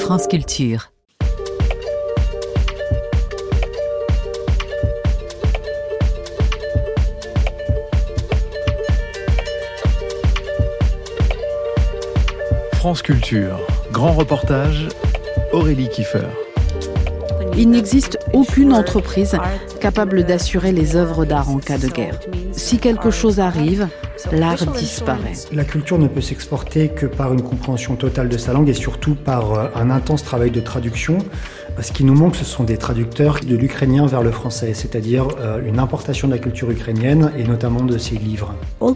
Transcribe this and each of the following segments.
France Culture. France Culture, grand reportage, Aurélie Kiefer. Il n'existe aucune entreprise capable d'assurer les œuvres d'art en cas de guerre. Si quelque chose arrive, l'art disparaît. La culture ne peut s'exporter que par une compréhension totale de sa langue et surtout par un intense travail de traduction. Ce qui nous manque, ce sont des traducteurs de l'ukrainien vers le français, c'est-à-dire une importation de la culture ukrainienne et notamment de ses livres.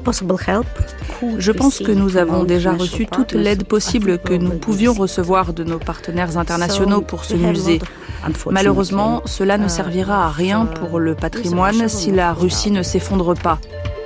Je pense que nous avons déjà reçu toute l'aide possible que nous pouvions recevoir de nos partenaires internationaux pour ce musée. Malheureusement, cela ne servira à rien pour le patrimoine si la Russie ne s'effondre pas.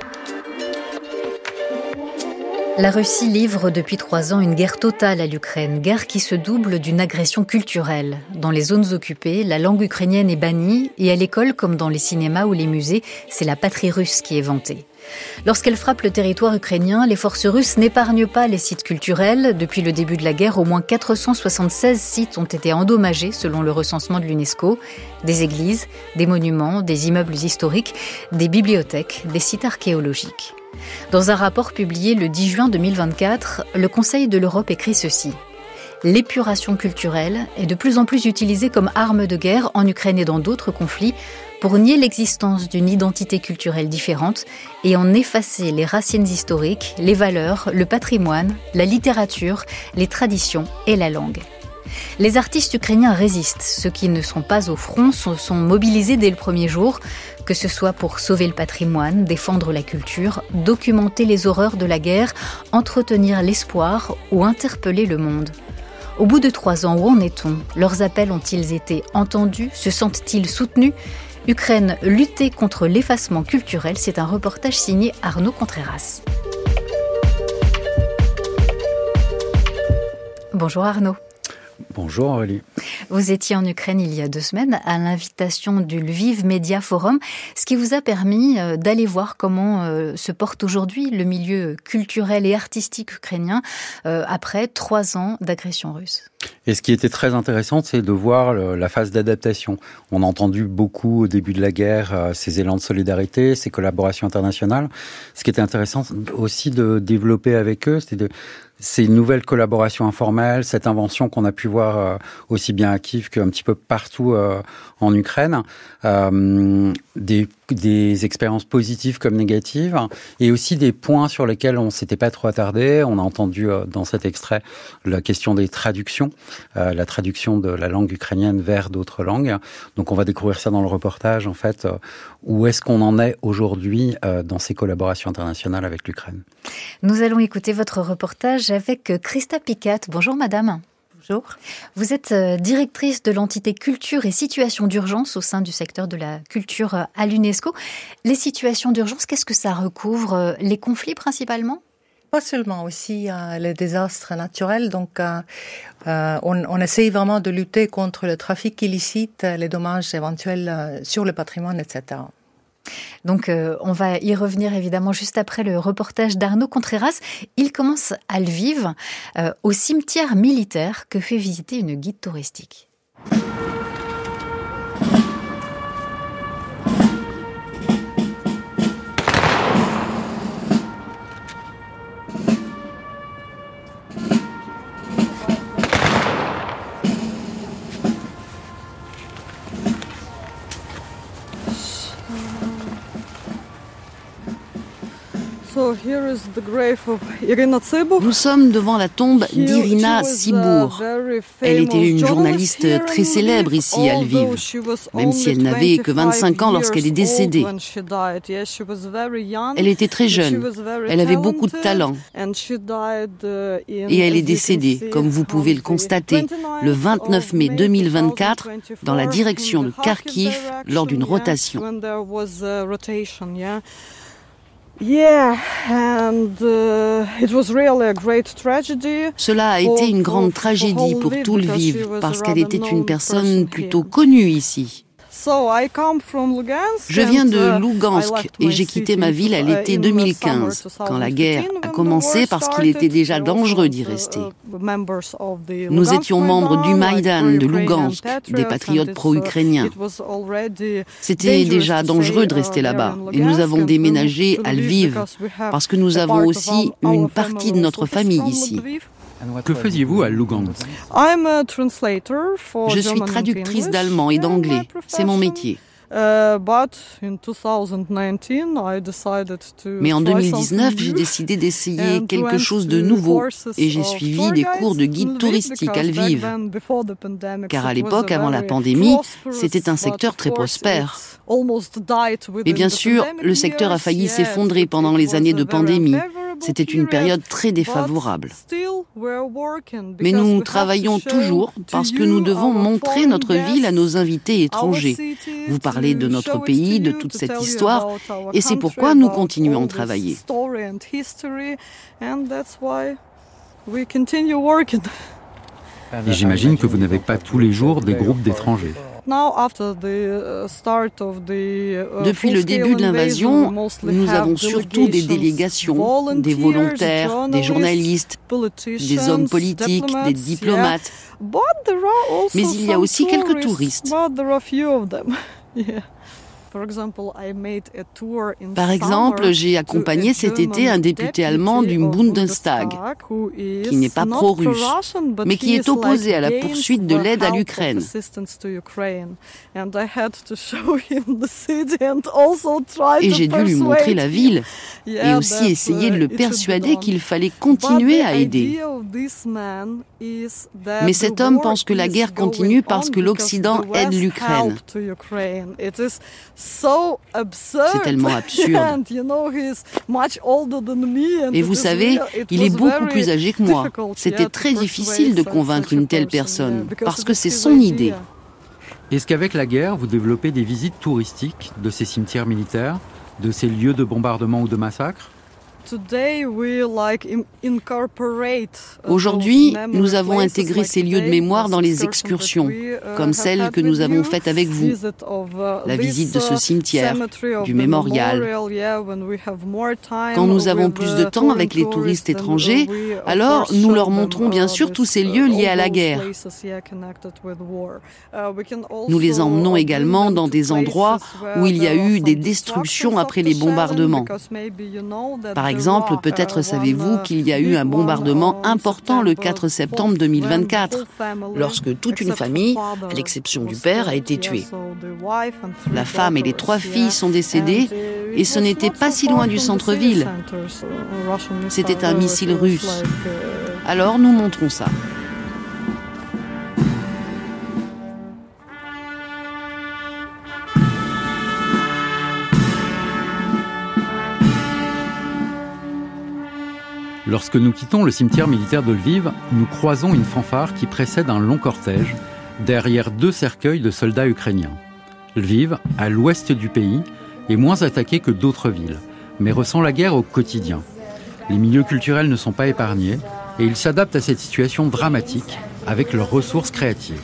La Russie livre depuis 3 ans une guerre totale à l'Ukraine, guerre qui se double d'une agression culturelle. Dans les zones occupées, la langue ukrainienne est bannie et à l'école, comme dans les cinémas ou les musées, c'est la patrie russe qui est vantée. Lorsqu'elle frappe le territoire ukrainien, les forces russes n'épargnent pas les sites culturels. Depuis le début de la guerre, au moins 476 sites ont été endommagés selon le recensement de l'UNESCO. Des églises, des monuments, des immeubles historiques, des bibliothèques, des sites archéologiques. Dans un rapport publié le 10 juin 2024, le Conseil de l'Europe écrit ceci. L'épuration culturelle est de plus en plus utilisée comme arme de guerre en Ukraine et dans d'autres conflits pour nier l'existence d'une identité culturelle différente et en effacer les racines historiques, les valeurs, le patrimoine, la littérature, les traditions et la langue. Les artistes ukrainiens résistent. Ceux qui ne sont pas au front sont mobilisés dès le premier jour, que ce soit pour sauver le patrimoine, défendre la culture, documenter les horreurs de la guerre, entretenir l'espoir ou interpeller le monde. Au bout de 3 ans, où en est-on ? Leurs appels ont-ils été entendus ? Se sentent-ils soutenus ? Ukraine, lutter contre l'effacement culturel, c'est un reportage signé Arnaud Contreras. Bonjour Arnaud. Bonjour Aurélie. Vous étiez en Ukraine il y a 2 semaines à l'invitation du Lviv Media Forum, ce qui vous a permis d'aller voir comment se porte aujourd'hui le milieu culturel et artistique ukrainien après 3 ans d'agression russe. Et ce qui était très intéressant, c'est de voir la phase d'adaptation. On a entendu beaucoup au début de la guerre ces élans de solidarité, ces collaborations internationales. Ce qui était intéressant aussi de développer avec eux, c'était ces nouvelles collaborations informelles, cette invention qu'on a pu voir aussi bien à Kiev qu'un petit peu partout en Ukraine, des expériences positives comme négatives, et aussi des points sur lesquels on s'était pas trop attardé. On a entendu dans cet extrait la question des traductions, la traduction de la langue ukrainienne vers d'autres langues. Donc on va découvrir ça dans le reportage, en fait, où est-ce qu'on en est aujourd'hui dans ces collaborations internationales avec l'Ukraine. Nous allons écouter votre reportage avec Christa Picat. Bonjour madame. Bonjour. Vous êtes directrice de l'entité culture et situations d'urgence au sein du secteur de la culture à l'UNESCO. Les situations d'urgence, qu'est-ce que ça recouvre ? Les conflits principalement ? Pas seulement, aussi les désastres naturels. Donc, on essaye vraiment de lutter contre le trafic illicite, les dommages éventuels sur le patrimoine, etc. Donc, on va y revenir évidemment juste après le reportage d'Arnaud Contreras. Il commence à Lviv, au cimetière militaire que fait visiter une guide touristique. Nous sommes devant la tombe d'Irina Tsibour. Elle était une journaliste très célèbre ici à Lviv, même si elle n'avait que 25 ans lorsqu'elle est décédée. Elle était très jeune, elle avait beaucoup de talent. Et elle est décédée, comme vous pouvez le constater, le 29 mai 2024, dans la direction de Kharkiv, lors d'une rotation. Cela a été une grande tragédie pour tout Lviv, parce qu'elle était une personne plutôt connue ici. Je viens de Lugansk et j'ai quitté ma ville à l'été 2015, quand la guerre a commencé parce qu'il était déjà dangereux d'y rester. Nous étions membres du Maïdan de Lugansk, des patriotes pro-ukrainiens. C'était déjà dangereux de rester là-bas et nous avons déménagé à Lviv parce que nous avons aussi une partie de notre famille ici. Que faisiez-vous à Lugansk ? Je suis traductrice d'allemand et d'anglais. C'est mon métier. Mais en 2019, j'ai décidé d'essayer quelque chose de nouveau et j'ai suivi des cours de guide touristique à Lviv. Car à l'époque, avant la pandémie, c'était un secteur très prospère. Mais bien sûr, le secteur a failli s'effondrer pendant les années de pandémie. C'était une période très défavorable. Mais nous travaillons toujours parce que nous devons montrer notre ville à nos invités étrangers. Vous parlez de notre pays, de toute cette histoire, et c'est pourquoi nous continuons à travailler. Et j'imagine que vous n'avez pas tous les jours des groupes d'étrangers. Depuis le début de l'invasion, nous avons surtout des délégations, des volontaires, des journalistes, des hommes politiques, des diplomates. Mais il y a aussi quelques touristes. Par exemple, j'ai accompagné cet été un député allemand du Bundestag, qui n'est pas pro-russe, mais qui est opposé à la poursuite de l'aide à l'Ukraine. Et j'ai dû lui montrer la ville, et aussi essayer de le persuader qu'il fallait continuer à aider. Mais cet homme pense que la guerre continue parce que l'Occident aide l'Ukraine. C'est tellement absurde. Et vous savez, il est beaucoup plus âgé que moi. C'était très difficile de convaincre une telle personne, parce que c'est son idée. Est-ce qu'avec la guerre, vous développez des visites touristiques de ces cimetières militaires, de ces lieux de bombardement ou de massacre ? Aujourd'hui, nous avons intégré ces lieux de mémoire dans les excursions, comme celle que nous avons faite avec vous. La visite de ce cimetière, du mémorial. Quand nous avons plus de temps avec les touristes étrangers, alors nous leur montrons bien sûr tous ces lieux liés à la guerre. Nous les emmenons également dans des endroits où il y a eu des destructions après les bombardements. Par exemple, peut-être savez-vous qu'il y a eu un bombardement important le 4 septembre 2024, lorsque toute une famille, à l'exception du père, a été tuée. La femme et les 3 filles sont décédées et ce n'était pas si loin du centre-ville. C'était un missile russe. Alors nous montrons ça. Lorsque nous quittons le cimetière militaire de Lviv, nous croisons une fanfare qui précède un long cortège, derrière 2 cercueils de soldats ukrainiens. Lviv, à l'ouest du pays, est moins attaqué que d'autres villes, mais ressent la guerre au quotidien. Les milieux culturels ne sont pas épargnés et ils s'adaptent à cette situation dramatique avec leurs ressources créatives.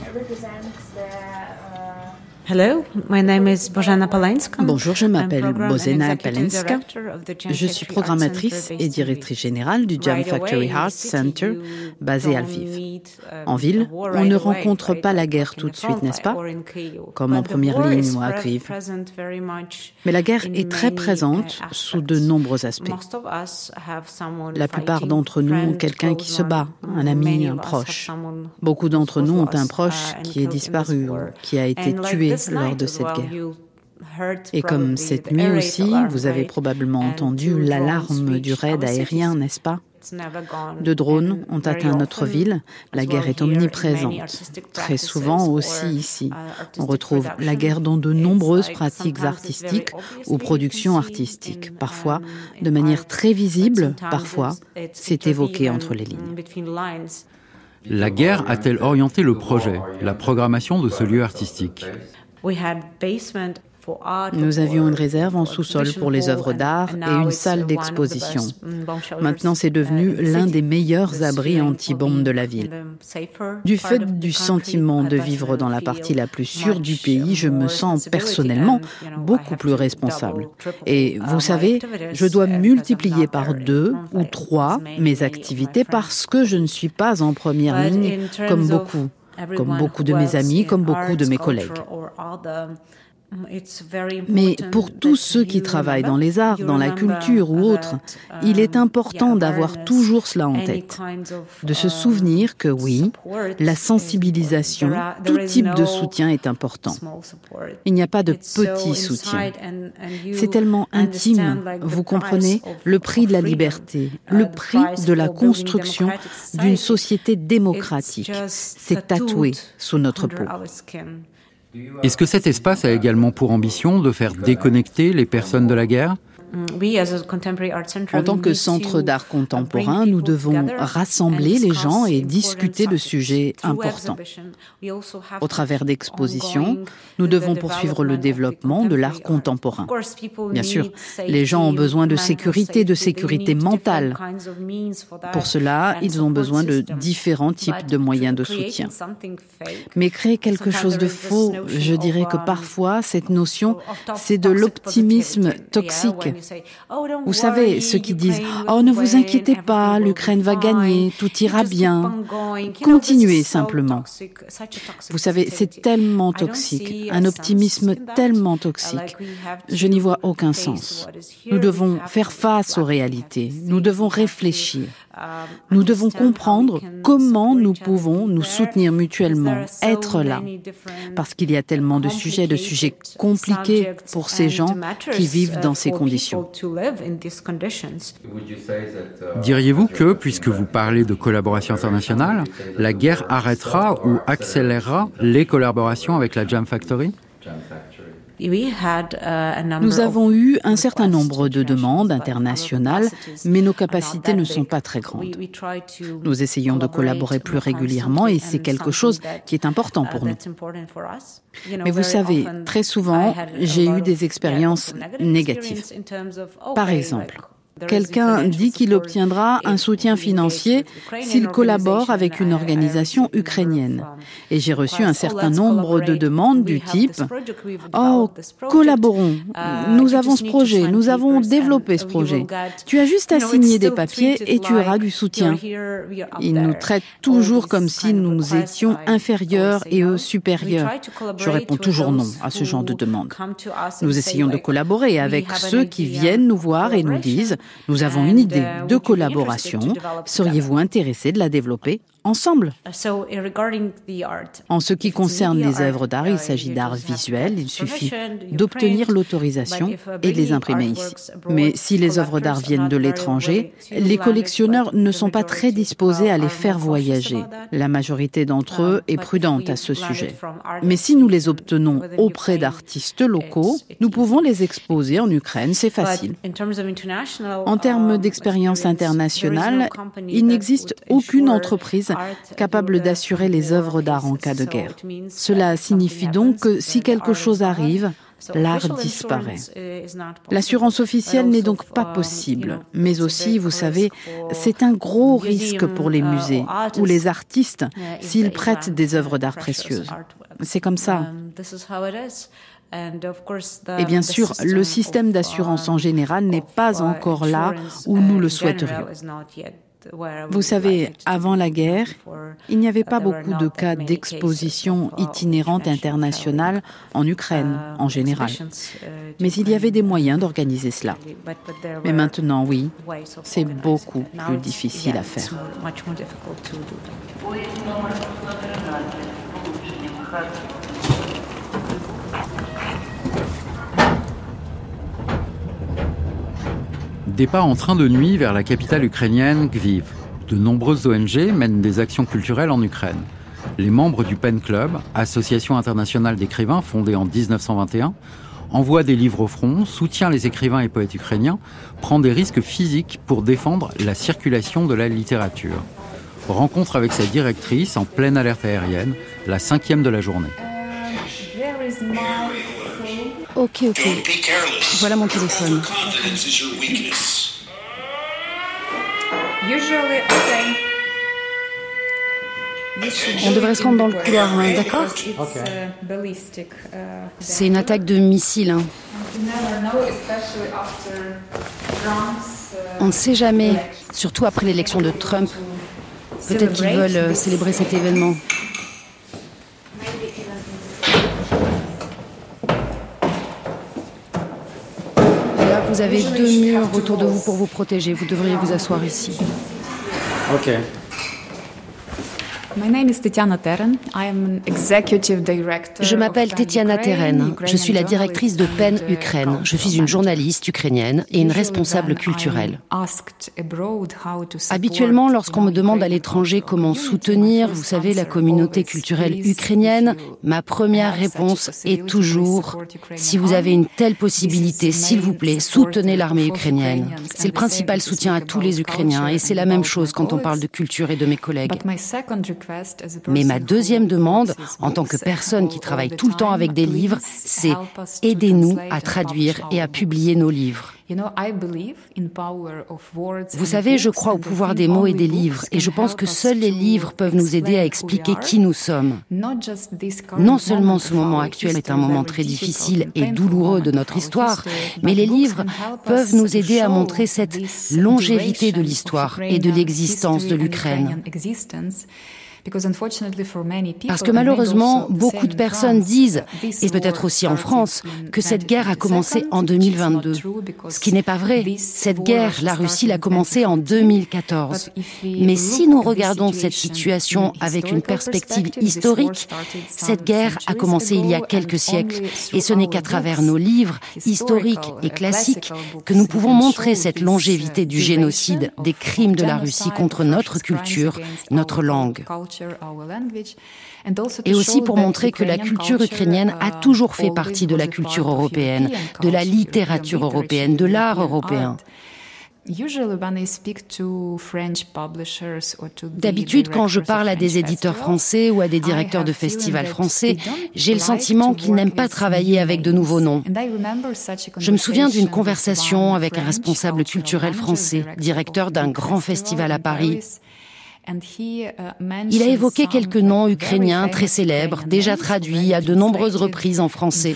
Bonjour, je m'appelle Bożena Palenska. Je suis programmatrice et directrice générale du Jam Factory Arts Center basé à Lviv. En ville, on ne rencontre pas la guerre tout de suite, n'est-ce pas ? Comme en première ligne ou à Kyiv. Mais la guerre est très présente sous de nombreux aspects. La plupart d'entre nous ont quelqu'un qui se bat, un ami, un proche. Beaucoup d'entre nous ont un proche qui est disparu ou qui a été tué lors de cette guerre. Et comme cette nuit aussi, vous avez probablement entendu l'alarme du raid aérien, n'est-ce pas ? De drones ont atteint notre ville. La guerre est omniprésente. Très souvent aussi ici. On retrouve la guerre dans de nombreuses pratiques artistiques ou productions artistiques. Parfois, de manière très visible, parfois, c'est évoqué entre les lignes. La guerre a-t-elle orienté le projet, la programmation de ce lieu artistique ? Nous avions une réserve en sous-sol pour les œuvres d'art et une salle d'exposition. Maintenant, c'est devenu l'un des meilleurs abris anti-bombes de la ville. Du fait du sentiment de vivre dans la partie la plus sûre du pays, je me sens personnellement beaucoup plus responsable. Et vous savez, je dois multiplier par 2 ou 3 mes activités parce que je ne suis pas en première ligne comme beaucoup de mes amis, comme beaucoup de mes collègues. Mais pour tous ceux qui travaillent dans les arts, dans la culture ou autre, il est important d'avoir toujours cela en tête. De se souvenir que oui, la sensibilisation, tout type de soutien est important. Il n'y a pas de petit soutien. C'est tellement intime, vous comprenez, le prix de la liberté, le prix de la construction d'une société démocratique. C'est tatoué sous notre peau. Est-ce que cet espace a également pour ambition de faire déconnecter les personnes de la guerre ? En tant que centre d'art contemporain, nous devons rassembler les gens et discuter de sujets importants. Au travers d'expositions, nous devons poursuivre le développement de l'art contemporain. Bien sûr, les gens ont besoin de sécurité mentale. Pour cela, ils ont besoin de différents types de moyens de soutien. Mais créer quelque chose de faux, je dirais que parfois, cette notion, c'est de l'optimisme toxique. Vous savez, ceux qui disent « Oh, ne vous inquiétez pas, l'Ukraine va gagner, tout ira bien. » Continuez simplement. Vous savez, c'est tellement toxique, un optimisme tellement toxique. Je n'y vois aucun sens. Nous devons faire face aux réalités. Nous devons réfléchir. Nous devons comprendre comment nous pouvons nous soutenir mutuellement, être là. Parce qu'il y a tellement de sujets compliqués pour ces gens qui vivent dans ces conditions. Diriez-vous que, puisque vous parlez de collaboration internationale, la guerre arrêtera ou accélérera les collaborations avec la Jam Factory ? Nous avons eu un certain nombre de demandes internationales, mais nos capacités ne sont pas très grandes. Nous essayons de collaborer plus régulièrement et c'est quelque chose qui est important pour nous. Mais vous savez, très souvent, j'ai eu des expériences négatives. Par exemple, quelqu'un dit qu'il obtiendra un soutien financier s'il collabore avec une organisation ukrainienne. Et j'ai reçu un certain nombre de demandes du type « Oh, collaborons, nous avons ce projet, nous avons développé ce projet. Tu as juste à signer des papiers et tu auras du soutien. » Ils nous traitent toujours comme si nous étions inférieurs et eux supérieurs. Je réponds toujours non à ce genre de demande. Nous essayons de collaborer avec ceux qui viennent nous voir et nous disent « Nous avons une idée de collaboration. Seriez-vous intéressé de la développer ensemble ?» En ce qui concerne les œuvres d'art, il s'agit d'art visuel. Il suffit d'obtenir l'autorisation et de les imprimer ici. Mais si les œuvres d'art viennent de l'étranger, les collectionneurs ne sont pas très disposés à les faire voyager. La majorité d'entre eux est prudente à ce sujet. Mais si nous les obtenons auprès d'artistes locaux, nous pouvons les exposer en Ukraine, c'est facile. En termes d'expérience internationale, il n'existe aucune entreprise capable d'assurer les œuvres d'art en cas de guerre. Cela signifie donc que si quelque chose arrive, l'art disparaît. L'assurance officielle n'est donc pas possible. Mais aussi, vous savez, c'est un gros risque pour les musées ou les artistes s'ils prêtent des œuvres d'art précieuses. C'est comme ça. Et bien sûr, le système d'assurance en général n'est pas encore là où nous le souhaiterions. Vous savez, avant la guerre, il n'y avait pas beaucoup de cas d'exposition itinérante internationale en Ukraine, en général. Mais il y avait des moyens d'organiser cela. Mais maintenant, oui, c'est beaucoup plus difficile à faire. Des pas en train de nuit vers la capitale ukrainienne, Lviv. De nombreuses ONG mènent des actions culturelles en Ukraine. Les membres du PEN Club, association internationale d'écrivains fondée en 1921, envoient des livres au front, soutient les écrivains et poètes ukrainiens, prend des risques physiques pour défendre la circulation de la littérature. Rencontre avec sa directrice en pleine alerte aérienne, la 5e de la journée. Ok. Voilà mon téléphone. On devrait se rendre dans le couloir, hein, d'accord ? C'est une attaque de missile. Hein. On ne sait jamais, surtout après l'élection de Trump. Peut-être qu'ils veulent célébrer cet événement. Là, vous avez 2 murs autour de vous pour vous protéger. Vous devriez vous asseoir ici. Ok. Je m'appelle Tetiana Teren. Je suis la directrice de PEN Ukraine. Je suis une journaliste ukrainienne et une responsable culturelle. Habituellement, lorsqu'on me demande à l'étranger comment soutenir, vous savez, la communauté culturelle ukrainienne, ma première réponse est toujours « Si vous avez une telle possibilité, s'il vous plaît, soutenez l'armée ukrainienne ». C'est le principal soutien à tous les Ukrainiens et c'est la même chose quand on parle de culture et de mes collègues. Mais ma deuxième demande, en tant que personne qui travaille tout le temps avec des livres, c'est « Aidez-nous à traduire et à publier nos livres ». Vous savez, je crois au pouvoir des mots et des livres, et je pense que seuls les livres peuvent nous aider à expliquer qui nous sommes. Non seulement ce moment actuel est un moment très difficile et douloureux de notre histoire, mais les livres peuvent nous aider à montrer cette longévité de l'histoire et de l'existence de l'Ukraine. Parce que malheureusement, beaucoup de personnes disent, et peut-être aussi en France, que cette guerre a commencé en 2022. Ce qui n'est pas vrai. Cette guerre, la Russie l'a commencée en 2014. Mais si nous regardons cette situation avec une perspective historique, cette guerre a commencé il y a quelques siècles. Et ce n'est qu'à travers nos livres historiques et classiques que nous pouvons montrer cette longévité du génocide, des crimes de la Russie contre notre culture, notre langue. Et aussi pour montrer que la culture ukrainienne a toujours fait partie de la culture européenne, de la littérature européenne, de l'art européen. D'habitude, quand je parle à des éditeurs français ou à des directeurs de festivals français, j'ai le sentiment qu'ils n'aiment pas travailler avec de nouveaux noms. Je me souviens d'une conversation avec un responsable culturel français, directeur d'un grand festival à Paris. Il a évoqué quelques noms ukrainiens très célèbres, déjà traduits à de nombreuses reprises en français.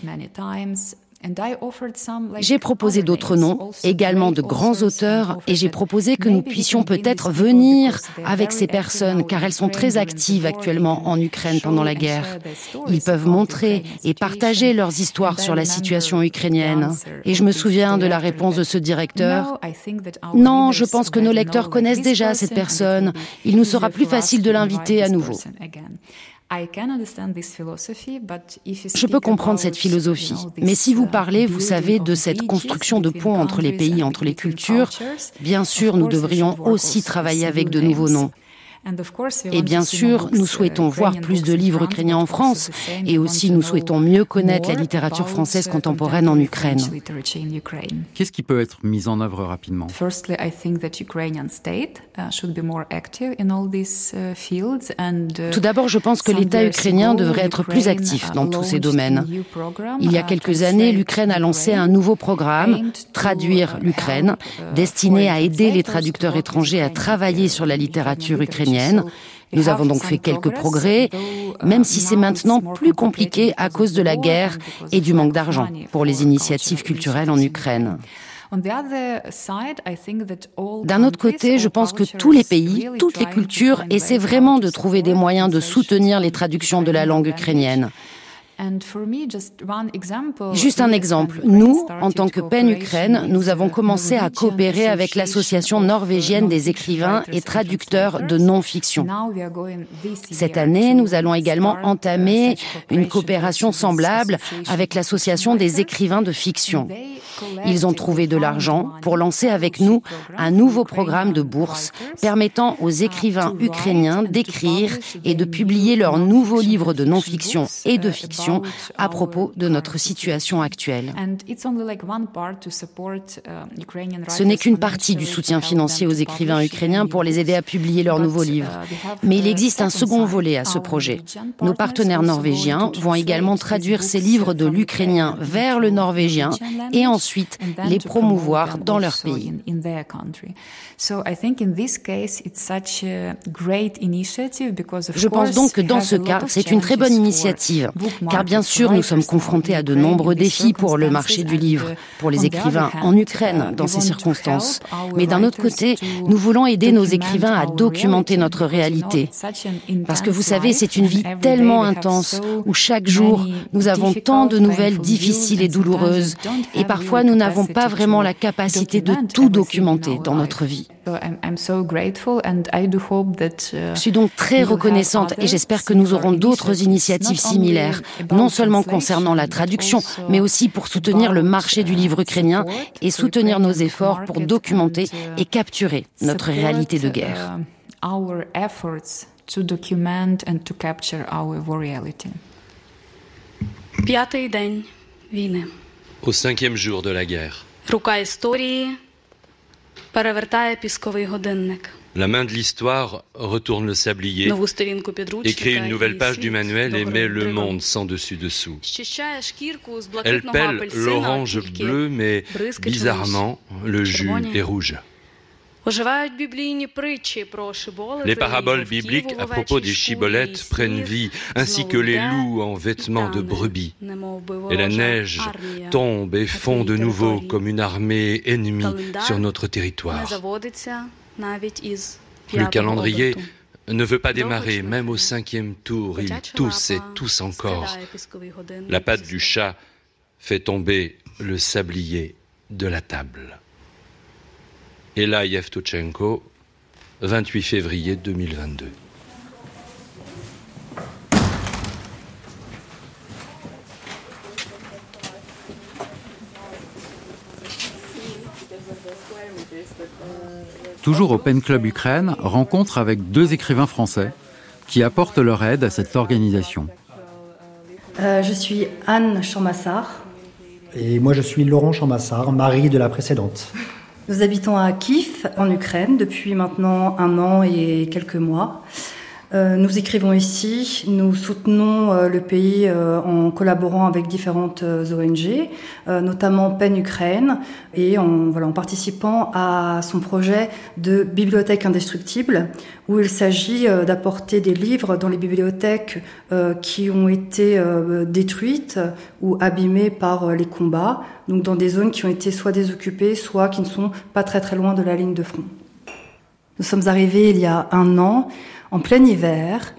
J'ai proposé d'autres noms, également de grands auteurs, et j'ai proposé que nous puissions peut-être venir avec ces personnes, car elles sont très actives actuellement en Ukraine pendant la guerre. Ils peuvent montrer et partager leurs histoires sur la situation ukrainienne. Et je me souviens de la réponse de ce directeur. Non, je pense que nos lecteurs connaissent déjà cette personne. Il nous sera plus facile de l'inviter à nouveau. Je peux comprendre cette philosophie, mais si vous parlez, vous savez, de cette construction de ponts entre les pays, entre les cultures, bien sûr, nous devrions aussi travailler avec de nouveaux noms. Et bien sûr, nous souhaitons voir plus de livres ukrainiens en France et aussi nous souhaitons mieux connaître la littérature française contemporaine en Ukraine. Qu'est-ce qui peut être mis en œuvre rapidement ? Tout d'abord, je pense que l'État ukrainien devrait être plus actif dans tous ces domaines. Il y a quelques années, l'Ukraine a lancé un nouveau programme, Traduire l'Ukraine, destiné à aider les traducteurs étrangers à travailler sur la littérature ukrainienne. Nous avons donc fait quelques progrès, même si c'est maintenant plus compliqué à cause de la guerre et du manque d'argent pour les initiatives culturelles en Ukraine. D'un autre côté, je pense que tous les pays, toutes les cultures essaient vraiment de trouver des moyens de soutenir les traductions de la langue ukrainienne. Juste un exemple. Nous, en tant que PEN Ukraine, nous avons commencé à coopérer avec l'association norvégienne des écrivains et traducteurs de non-fiction. Cette année, nous allons également entamer une coopération semblable avec l'association des écrivains de fiction. Ils ont trouvé de l'argent pour lancer avec nous un nouveau programme de bourse permettant aux écrivains ukrainiens d'écrire et de publier leurs nouveaux livres de non-fiction et de fiction informations à propos de notre situation actuelle. Ce n'est qu'une partie du soutien financier aux écrivains ukrainiens pour les aider à publier leurs nouveaux livres. Mais il existe un second volet à ce projet. Nos partenaires norvégiens vont également traduire ces livres de l'ukrainien vers le norvégien et ensuite les promouvoir dans leur pays. Je pense donc que dans ce cas, c'est une très bonne initiative, car bien sûr, nous sommes confrontés à de nombreux défis pour le marché du livre, pour les écrivains en Ukraine dans ces circonstances. Mais d'un autre côté, nous voulons aider nos écrivains à documenter notre réalité. Parce que vous savez, c'est une vie tellement intense où chaque jour, nous avons tant de nouvelles difficiles et douloureuses et parfois nous n'avons pas vraiment la capacité de tout documenter dans notre vie. Je suis donc très reconnaissante et j'espère que nous aurons d'autres initiatives similaires, non seulement concernant la traduction, mais aussi pour soutenir le marché du livre ukrainien et soutenir nos efforts pour documenter et capturer notre réalité de guerre. Au 5e jour de la guerre, la main de l'histoire retourne le sablier, écrit une nouvelle page du manuel et met le monde sans dessus-dessous. Elle pèle l'orange bleu, mais bizarrement, le jus est rouge. Les paraboles bibliques à propos des chibolettes prennent vie, ainsi que les loups en vêtements de brebis. Et la neige tombe et fond de nouveau comme une armée ennemie sur notre territoire. Le calendrier ne veut pas démarrer, même au 5e tour, ils toussent et toussent encore. La patte du chat fait tomber le sablier de la table. Ella Yevtuchenko, 28 février 2022. Toujours au Pen Club Ukraine, rencontre avec 2 écrivains français qui apportent leur aide à cette organisation. Je suis Anne Chammassard. Et moi je suis Laurent Chammassard, mari de la précédente. Nous habitons à Kiev, en Ukraine, depuis maintenant 1 an et quelques mois. Nous écrivons ici, nous soutenons le pays en collaborant avec différentes ONG, notamment PEN Ukraine, et en participant à son projet de bibliothèque indestructible, où il s'agit d'apporter des livres dans les bibliothèques qui ont été détruites ou abîmées par les combats, donc dans des zones qui ont été soit désoccupées, soit qui ne sont pas très très loin de la ligne de front. Nous sommes arrivés il y a 1 an, en plein hiver.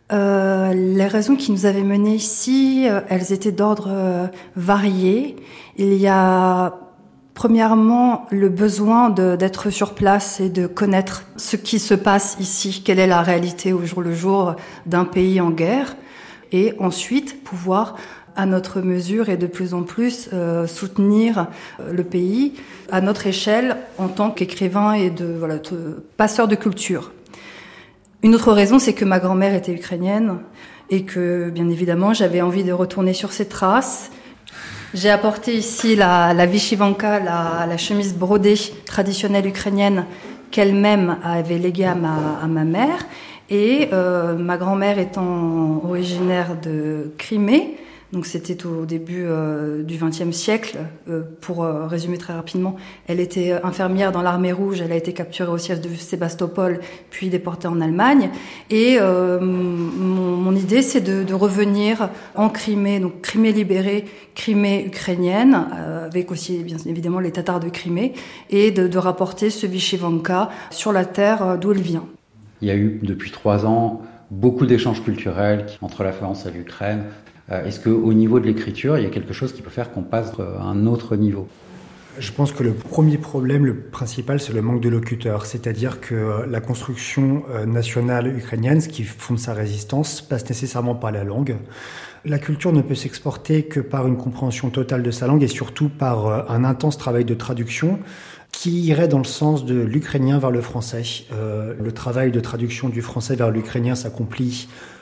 Les raisons qui nous avaient menés ici, elles étaient d'ordre varié. Il y a premièrement le besoin d'être sur place et de connaître ce qui se passe ici, quelle est la réalité au jour le jour d'un pays en guerre, et ensuite pouvoir à notre mesure et de plus en plus soutenir le pays à notre échelle en tant qu'écrivain et de passeur de culture. Une autre raison, c'est que ma grand-mère était ukrainienne et que, bien évidemment, j'avais envie de retourner sur ses traces. J'ai apporté ici la vyshyvanka, la chemise brodée traditionnelle ukrainienne qu'elle-même avait léguée à ma mère. Et ma grand-mère étant originaire de Crimée, donc c'était au début du XXe siècle, pour résumer très rapidement, elle était infirmière dans l'armée rouge, elle a été capturée au siège de Sébastopol, puis déportée en Allemagne. Et mon idée, c'est de revenir en Crimée, donc Crimée libérée, Crimée ukrainienne, avec aussi bien évidemment les Tatars de Crimée, et de rapporter ce vyshyvanka sur la terre d'où il vient. Il y a eu depuis 3 ans beaucoup d'échanges culturels entre la France et l'Ukraine. Est-ce qu'au niveau de l'écriture, il y a quelque chose qui peut faire qu'on passe à un autre niveau ? Je pense que le premier problème, le principal, c'est le manque de locuteurs. C'est-à-dire que la construction nationale ukrainienne, ce qui fonde sa résistance, passe nécessairement par la langue. La culture ne peut s'exporter que par une compréhension totale de sa langue et surtout par un intense travail de traduction qui irait dans le sens de l'ukrainien vers le français. Le travail de traduction du français vers l'ukrainien s'accomplit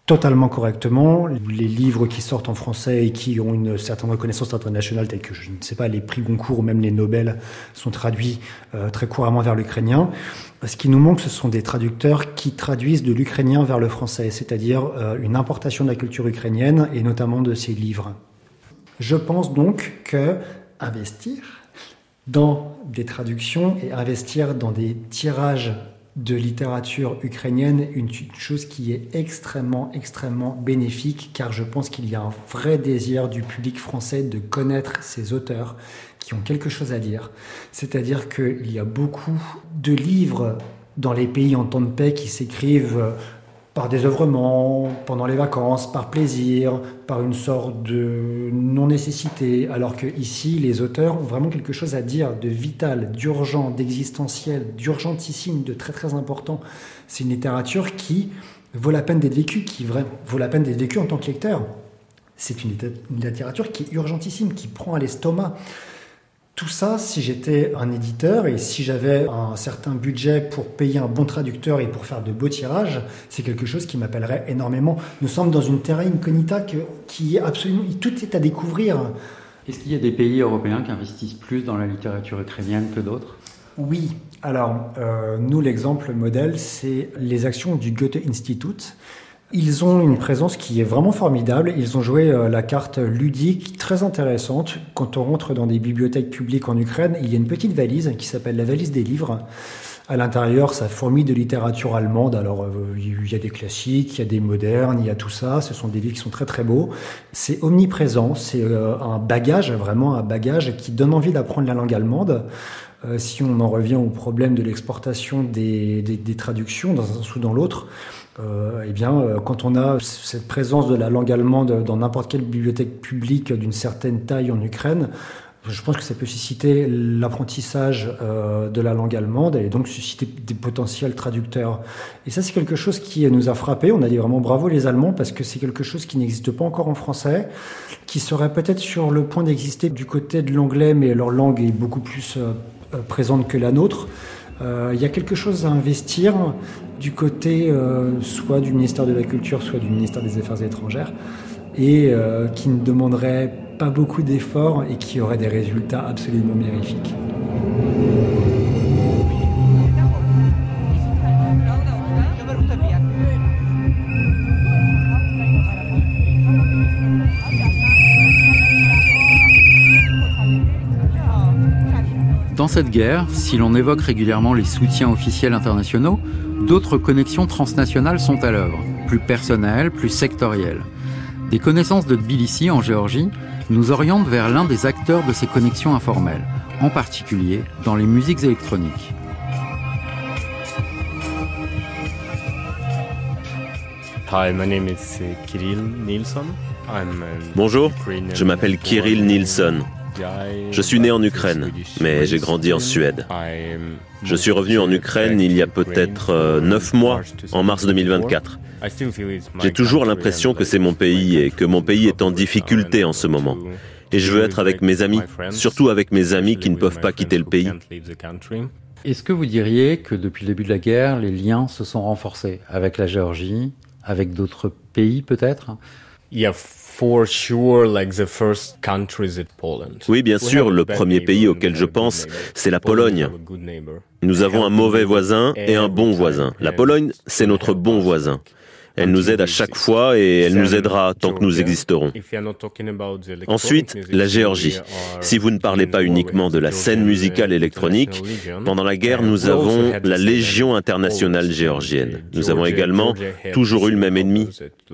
totalement correctement. Les livres qui sortent en français et qui ont une certaine reconnaissance internationale, tels que, je ne sais pas, les prix Goncourt ou même les Nobel, sont traduits très couramment vers l'ukrainien. Ce qui nous manque, ce sont des traducteurs qui traduisent de l'ukrainien vers le français, c'est-à-dire une importation de la culture ukrainienne et notamment de ces livres. Je pense donc que investir dans des traductions et investir dans des tirages de littérature ukrainienne est une chose qui est extrêmement bénéfique, car je pense qu'il y a un vrai désir du public français de connaître ces auteurs qui ont quelque chose à dire. C'est-à-dire qu'il y a beaucoup de livres dans les pays en temps de paix qui s'écrivent par désœuvrement, pendant les vacances, par plaisir, par une sorte de non-nécessité, alors que ici, les auteurs ont vraiment quelque chose à dire de vital, d'urgent, d'existentiel, d'urgentissime, de très important. C'est une littérature qui vaut la peine d'être vécue, qui vaut la peine d'être vécue en tant que lecteur. C'est une littérature qui est urgentissime, qui prend à l'estomac. Tout ça, si j'étais un éditeur et si j'avais un certain budget pour payer un bon traducteur et pour faire de beaux tirages, c'est quelque chose qui m'appellerait énormément. Nous sommes dans une terra incognita qui est absolument... Tout est à découvrir. Est-ce qu'il y a des pays européens qui investissent plus dans la littérature ukrainienne que d'autres ? Oui. Alors, nous, l'exemple modèle, c'est les actions du Goethe-Institut. Ils ont une présence qui est vraiment formidable. Ils ont joué la carte ludique très intéressante. Quand on rentre dans des bibliothèques publiques en Ukraine, il y a une petite valise qui s'appelle la valise des livres. À l'intérieur, ça fourmille de littérature allemande. Alors, il y a des classiques, il y a des modernes, il y a tout ça. Ce sont des livres qui sont très beaux. C'est omniprésent. C'est un bagage, vraiment un bagage qui donne envie d'apprendre la langue allemande. Si on en revient au problème de l'exportation des traductions dans un sens ou dans l'autre, quand on a cette présence de la langue allemande dans n'importe quelle bibliothèque publique d'une certaine taille en Ukraine, je pense que ça peut susciter l'apprentissage de la langue allemande et donc susciter des potentiels traducteurs. Et ça, c'est quelque chose qui nous a frappé. On a dit vraiment bravo les Allemands parce que c'est quelque chose qui n'existe pas encore en français, qui serait peut-être sur le point d'exister du côté de l'anglais, mais leur langue est beaucoup plus présente que la nôtre. Il y a quelque chose à investir du côté soit du ministère de la Culture, soit du ministère des Affaires étrangères, et qui ne demanderait pas beaucoup d'efforts et qui aurait des résultats absolument mirifiques. Dans cette guerre, si l'on évoque régulièrement les soutiens officiels internationaux, d'autres connexions transnationales sont à l'œuvre, plus personnelles, plus sectorielles. Des connaissances de Tbilissi, en Géorgie, nous orientent vers l'un des acteurs de ces connexions informelles, en particulier dans les musiques électroniques. Hi, my name is Kirill Nilsson. Bonjour, je m'appelle Kirill Nilsson. Je suis né en Ukraine, mais j'ai grandi en Suède. Je suis revenu en Ukraine il y a peut-être 9 mois, en mars 2024. J'ai toujours l'impression que c'est mon pays et que mon pays est en difficulté en ce moment. Et je veux être avec mes amis, surtout avec mes amis qui ne peuvent pas quitter le pays. Est-ce que vous diriez que depuis le début de la guerre, les liens se sont renforcés avec la Géorgie, avec d'autres pays peut-être ? Oui, bien sûr, le premier pays auquel je pense, c'est la Pologne. Nous avons un mauvais voisin et un bon voisin. La Pologne, c'est notre bon voisin. Elle nous aide à chaque fois et elle nous aidera tant que nous existerons. Ensuite, la Géorgie. Si vous ne parlez pas uniquement de la scène musicale électronique, pendant la guerre, nous avons la Légion internationale géorgienne. Nous avons également toujours eu le même ennemi.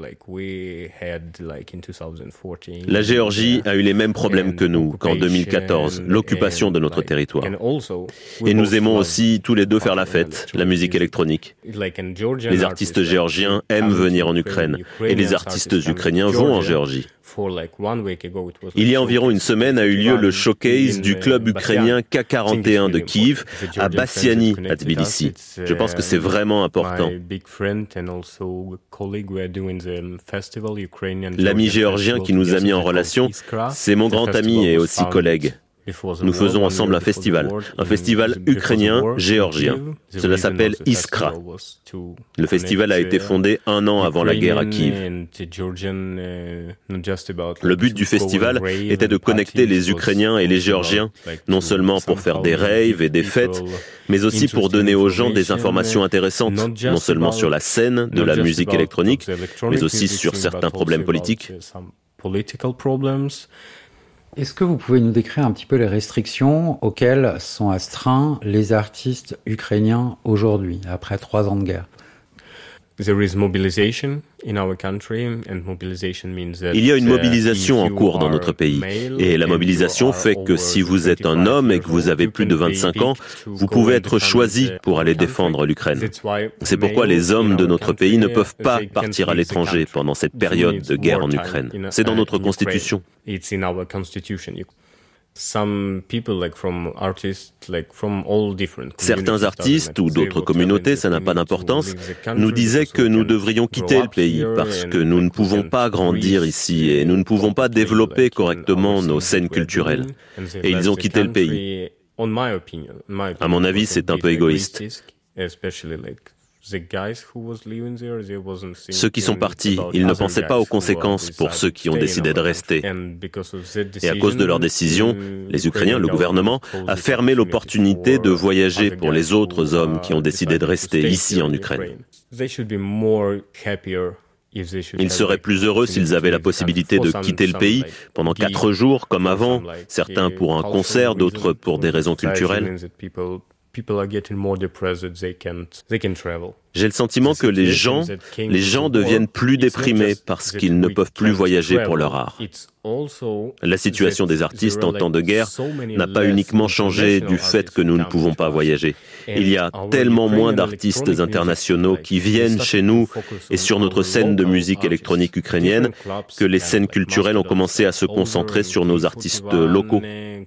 La Géorgie a eu les mêmes problèmes que nous qu'en 2014, l'occupation de notre territoire. Et nous aimons aussi tous les deux faire la fête, la musique électronique. Les artistes géorgiens aiment venir en Ukraine et les artistes ukrainiens vont en Géorgie. Il y a environ une semaine a eu lieu le showcase du club ukrainien K41 de Kiev à Bassiani, à Tbilissi. Je pense que c'est vraiment important. L'ami géorgien qui nous a mis en relation, c'est mon grand ami et aussi collègue. Nous faisons ensemble un festival ukrainien-géorgien. Cela s'appelle Iskra. Le festival a été fondé 1 an avant la guerre à Kiev. Le but du festival était de connecter les Ukrainiens et les Géorgiens, non seulement pour faire des raves et des fêtes, mais aussi pour donner aux gens des informations intéressantes, non seulement sur la scène de la musique électronique, mais aussi sur certains problèmes politiques. Est-ce que vous pouvez nous décrire un petit peu les restrictions auxquelles sont astreints les artistes ukrainiens aujourd'hui, après 3 ans de guerre? Il y a une mobilisation en cours dans notre pays. Et la mobilisation fait que si vous êtes un homme et que vous avez plus de 25 ans, vous pouvez être choisi pour aller défendre l'Ukraine. C'est pourquoi les hommes de notre pays ne peuvent pas partir à l'étranger pendant cette période de guerre en Ukraine. C'est dans notre constitution. Certains artistes ou d'autres communautés, ça n'a pas d'importance, nous disaient que nous devrions quitter le pays parce que nous ne pouvons pas grandir ici et nous ne pouvons pas développer correctement nos scènes culturelles. Et ils ont quitté le pays. À mon avis, c'est un peu égoïste. Ceux qui sont partis, ils ne pensaient pas aux conséquences pour ceux qui ont décidé de rester. Et à cause de leur décision, les Ukrainiens, le gouvernement, a fermé l'opportunité de voyager pour les autres hommes qui ont décidé de rester ici en Ukraine. Ils seraient plus heureux s'ils avaient la possibilité de quitter le pays pendant 4 jours comme avant, certains pour un concert, d'autres pour des raisons culturelles. J'ai le sentiment que les gens deviennent plus déprimés parce qu'ils ne peuvent plus voyager pour leur art. La situation des artistes en temps de guerre n'a pas uniquement changé du fait que nous ne pouvons pas voyager. Il y a tellement moins d'artistes internationaux qui viennent chez nous et sur notre scène de musique électronique ukrainienne que les scènes culturelles ont commencé à se concentrer sur nos artistes locaux.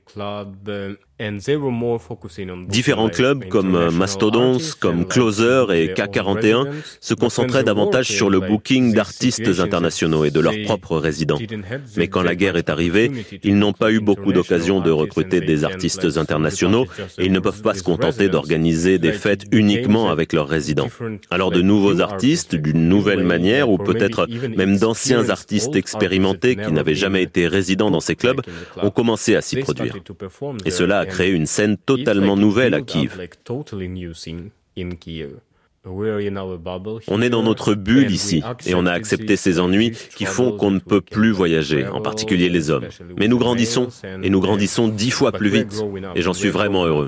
Différents clubs comme Mastodons, comme Closer et K41 se concentraient davantage sur le booking d'artistes internationaux et de leurs propres résidents. Mais quand la guerre est arrivée, ils n'ont pas eu beaucoup d'occasions de recruter des artistes internationaux et ils ne peuvent pas se contenter d'organiser des fêtes uniquement avec leurs résidents. Alors de nouveaux artistes, d'une nouvelle manière, ou peut-être même d'anciens artistes expérimentés qui n'avaient jamais été résidents dans ces clubs, ont commencé à s'y produire. Et cela a créé une scène totalement nouvelle à Kiev. On est dans notre bulle ici, et on a accepté ces ennuis qui font qu'on ne peut plus voyager, en particulier les hommes. Mais nous grandissons, et nous grandissons 10 fois plus vite, et j'en suis vraiment heureux.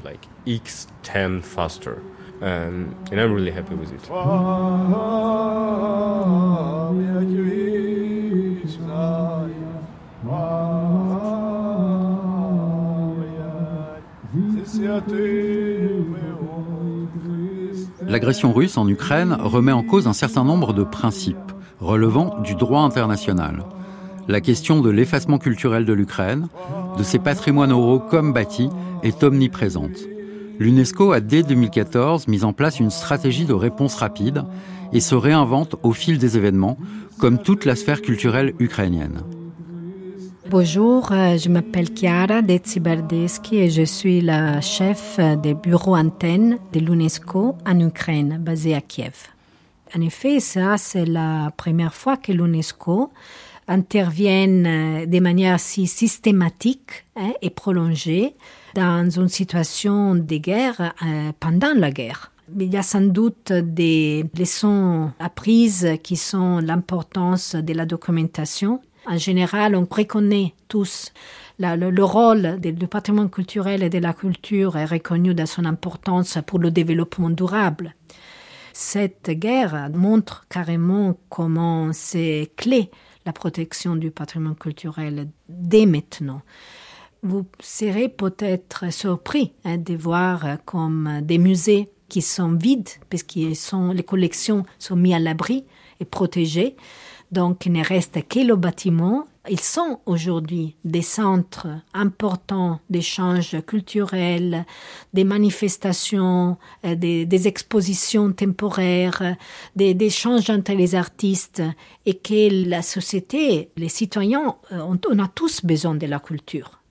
L'agression russe en Ukraine remet en cause un certain nombre de principes relevant du droit international. La question de l'effacement culturel de l'Ukraine, de ses patrimoines oraux comme bâtis, est omniprésente. L'UNESCO a dès 2014 mis en place une stratégie de réponse rapide et se réinvente au fil des événements, comme toute la sphère culturelle ukrainienne. Bonjour, je m'appelle Chiara Detsibardeschi et je suis la chef des bureaux antennes de l'UNESCO en Ukraine, basée à Kiev. En effet, ça, c'est la première fois que l'UNESCO intervient de manière si systématique et prolongée dans une situation de guerre pendant la guerre. Il y a sans doute des leçons apprises qui sont l'importance de la documentation. En général, on reconnaît tous le rôle du patrimoine culturel et de la culture est reconnu dans son importance pour le développement durable. Cette guerre montre carrément comment c'est clé la protection du patrimoine culturel dès maintenant. Vous serez peut-être surpris de voir comme des musées qui sont vides, parce que les collections sont mises à l'abri et protégées. Donc, il ne reste que le bâtiment. Ils sont aujourd'hui des centres importants d'échanges culturels, des manifestations, des expositions temporaires, des échanges entre les artistes et que la société, les citoyens, on a tous besoin de la culture.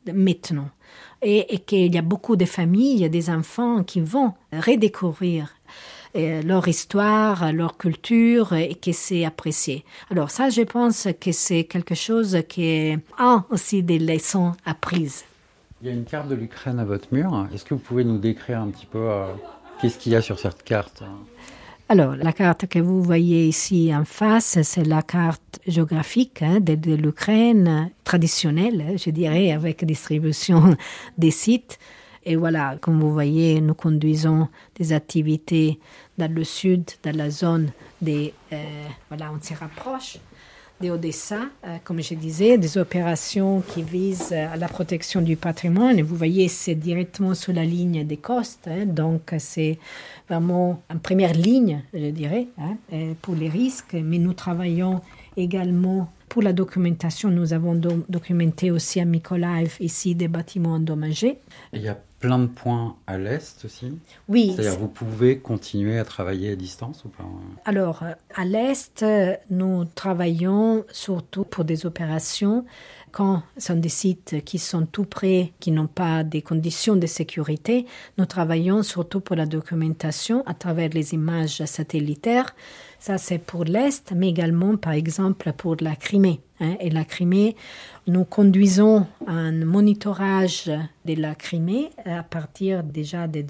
maintenant. Et qu'il y a beaucoup de familles, il y a des enfants qui vont redécouvrir leur histoire, leur culture, et que c'est apprécié. Alors ça, je pense que c'est quelque chose qui a aussi des leçons apprises. Il y a une carte de l'Ukraine à votre mur. Est-ce que vous pouvez nous décrire un petit peu qu'est-ce qu'il y a sur cette carte ? Alors, la carte que vous voyez ici en face, c'est la carte géographique de l'Ukraine traditionnelle, je dirais, avec distribution des sites. Et voilà, comme vous voyez, nous conduisons des activités dans le sud, dans la zone des... on se rapproche d'Odessa, comme je disais, des opérations qui visent à la protection du patrimoine. Et vous voyez, c'est directement sur la ligne des côtes, donc c'est vraiment en première ligne, je dirais, pour les risques. Mais nous travaillons également pour la documentation. Nous avons documenté aussi à Mykolaiv, ici, des bâtiments endommagés. Et il y a plein de points à l'est aussi. Oui. C'est-à-dire vous pouvez continuer à travailler à distance ou pas ? Alors, à l'est, nous travaillons surtout pour des opérations quand ce sont des sites qui sont tout près, qui n'ont pas des conditions de sécurité. Nous travaillons surtout pour la documentation à travers les images satellitaires. Ça, c'est pour l'Est, mais également, par exemple, pour la Crimée. Et la Crimée, nous conduisons un monitorage de la Crimée à partir déjà de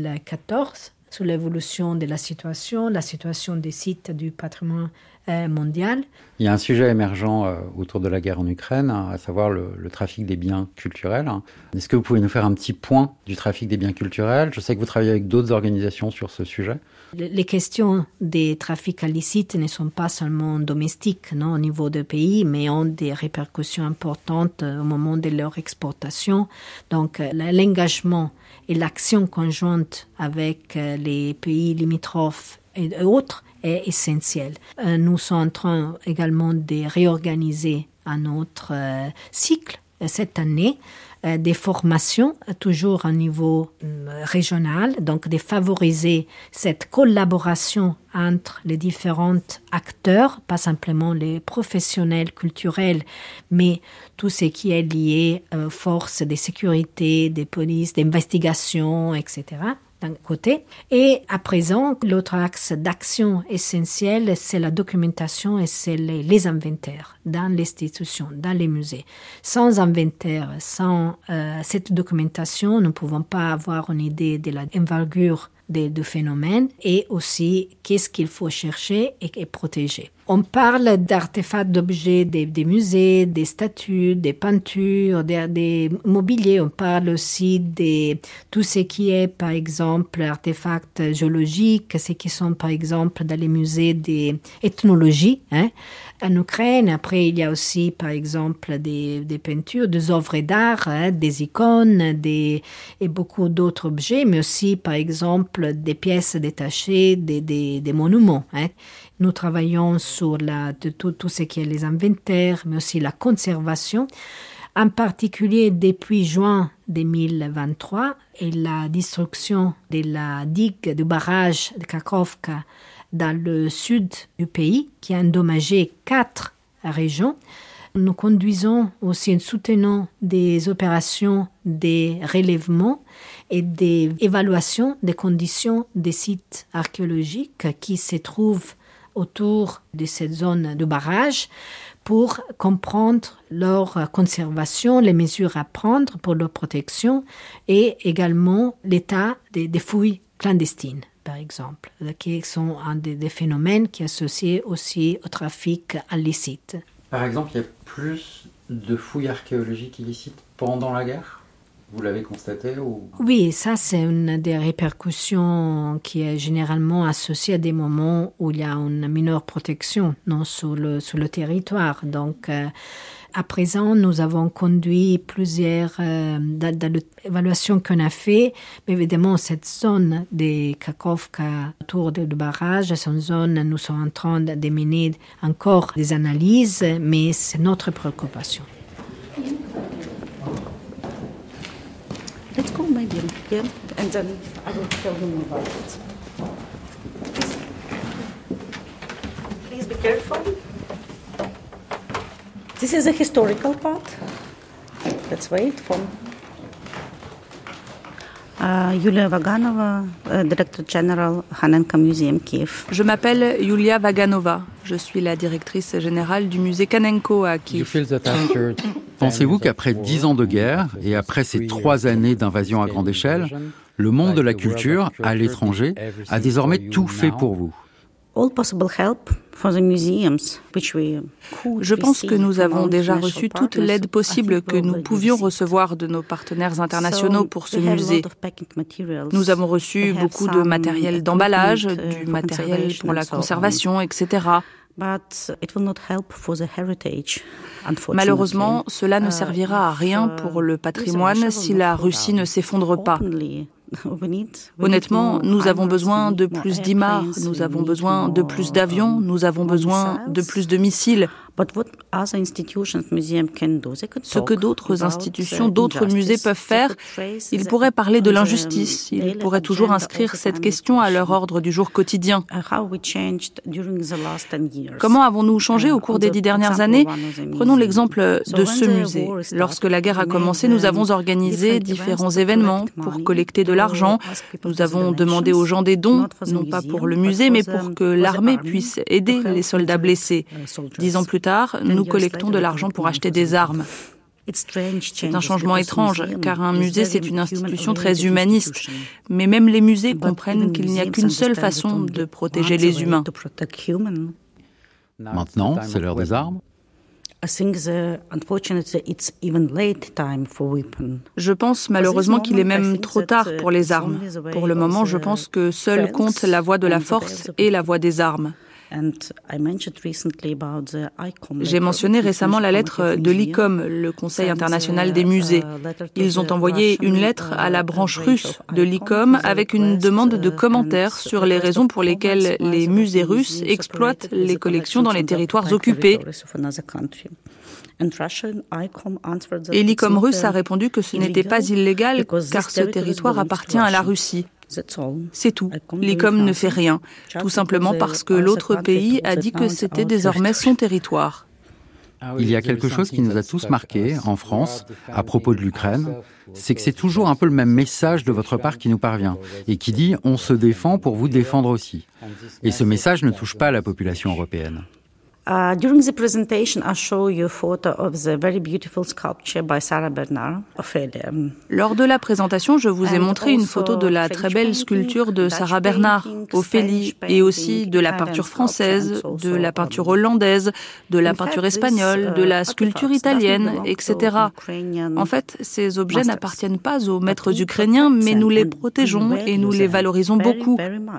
2014 sur l'évolution de la situation des sites du patrimoine mondial. Il y a un sujet émergent autour de la guerre en Ukraine, à savoir le trafic des biens culturels. Est-ce que vous pouvez nous faire un petit point du trafic des biens culturels ? Je sais que vous travaillez avec d'autres organisations sur ce sujet. Les questions des trafics illicites ne sont pas seulement domestiques au niveau du pays, mais ont des répercussions importantes au moment de leur exportation. Donc l'engagement et l'action conjointe avec les pays limitrophes et autres est essentiel. Nous sommes en train également de réorganiser un autre cycle cette année, des formations toujours au niveau régional, donc de favoriser cette collaboration entre les différents acteurs, pas simplement les professionnels culturels, mais tout ce qui est lié aux forces de sécurité, des polices, d'investigation, etc. d'un côté. Et à présent, l'autre axe d'action essentiel, c'est la documentation et c'est les inventaires dans l'institution, dans les musées. Sans inventaire, sans cette documentation, nous ne pouvons pas avoir une idée de l'envergure du phénomène et aussi qu'est-ce qu'il faut chercher et protéger. On parle d'artefacts, d'objets des musées, des statues, des peintures, des mobiliers. On parle aussi de tout ce qui est, par exemple, artefacts géologiques, ce qui sont, par exemple, dans les musées d'ethnologie. En Ukraine, après, il y a aussi, par exemple, des peintures, des œuvres d'art, des icônes, et beaucoup d'autres objets, mais aussi, par exemple, des pièces détachées, des monuments. Nous travaillons sur tout ce qui est les inventaires, mais aussi la conservation. En particulier, depuis juin 2023, et la destruction de la digue du barrage de Kakhovka dans le sud du pays, qui a endommagé 4 régions. Nous conduisons aussi, soutenons des opérations de relèvement et d'évaluation des conditions des sites archéologiques qui se trouvent autour de cette zone de barrage pour comprendre leur conservation, les mesures à prendre pour leur protection et également l'état des fouilles clandestines, par exemple, qui sont un des phénomènes qui sont associés aussi au trafic illicite. Par exemple, il y a plus de fouilles archéologiques illicites pendant la guerre ? Vous l'avez constaté ou... Oui, ça c'est une des répercussions qui est généralement associée à des moments où il y a une mineure protection sur le territoire. Donc, à présent, nous avons conduit plusieurs dans l'évaluation qu'on a fait. Mais évidemment, cette zone de Kakhovka autour du barrage, c'est une zone, nous sommes en train de mener encore des analyses, mais c'est notre préoccupation. Let's go, my dear. Yeah, and then I will tell you more about it. Please be careful. This is a historical part. Yulia Vaganova, Director General Hanenka Museum Kiev. Je m'appelle Yulia Vaganova. Je suis la directrice générale du musée Kanenko à Kiev. Pensez-vous qu'après 10 ans de guerre et après ces 3 années d'invasion à grande échelle, le monde de la culture, à l'étranger, a désormais tout fait pour vous? Je pense que nous avons déjà reçu toute l'aide possible que nous pouvions recevoir de nos partenaires internationaux pour ce musée. Nous avons reçu beaucoup de matériel d'emballage, du matériel pour la conservation, etc. Malheureusement, cela ne servira à rien pour le patrimoine si la Russie ne s'effondre pas. Honnêtement, nous avons besoin de plus d'IMARS, nous avons besoin de plus d'avions, nous avons besoin de plus de missiles. Ce que d'autres institutions, d'autres musées peuvent faire, ils pourraient parler de l'injustice, ils pourraient toujours inscrire cette question à leur ordre du jour quotidien. Comment avons-nous changé au cours des 10 dernières années? Prenons l'exemple de ce musée. Lorsque la guerre a commencé, nous avons organisé différents événements pour collecter de l'argent. Nous avons demandé aux gens des dons, non pas pour le musée, mais pour que l'armée puisse aider les soldats blessés. 10 ans plus tard, nous collectons de l'argent pour acheter des armes. C'est un changement étrange, car un musée, c'est une institution très humaniste. Mais même les musées comprennent qu'il n'y a qu'une seule façon de protéger les humains. Maintenant, c'est l'heure des armes. Je pense malheureusement qu'il est même trop tard pour les armes. Pour le moment, je pense que seule compte la voie de la force et la voie des armes. J'ai mentionné récemment la lettre de l'ICOM, le Conseil international des musées. Ils ont envoyé une lettre à la branche russe de l'ICOM avec une demande de commentaires sur les raisons pour lesquelles les musées russes exploitent les collections dans les territoires occupés. Et l'ICOM russe a répondu que ce n'était pas illégal car ce territoire appartient à la Russie. C'est tout. L'ICOM ne fait rien, tout simplement parce que l'autre pays a dit que c'était désormais son territoire. Il y a quelque chose qui nous a tous marqués en France à propos de l'Ukraine, c'est que c'est toujours un peu le même message de votre part qui nous parvient et qui dit « on se défend pour vous défendre aussi ». Et ce message ne touche pas la population européenne. During the presentation, I show you a photo of the very beautiful sculpture by Sarah Bernard, Ophélia. Lors de la présentation, je vous ai montré une photo de la très belle sculpture de Sarah Bernard, Ophélie, et aussi de la peinture française, de la peinture hollandaise, de la peinture espagnole, de la sculpture italienne, etc. En fait, ces objets n'appartiennent pas aux maîtres ukrainiens, mais nous les protégeons et nous les valorisons beaucoup.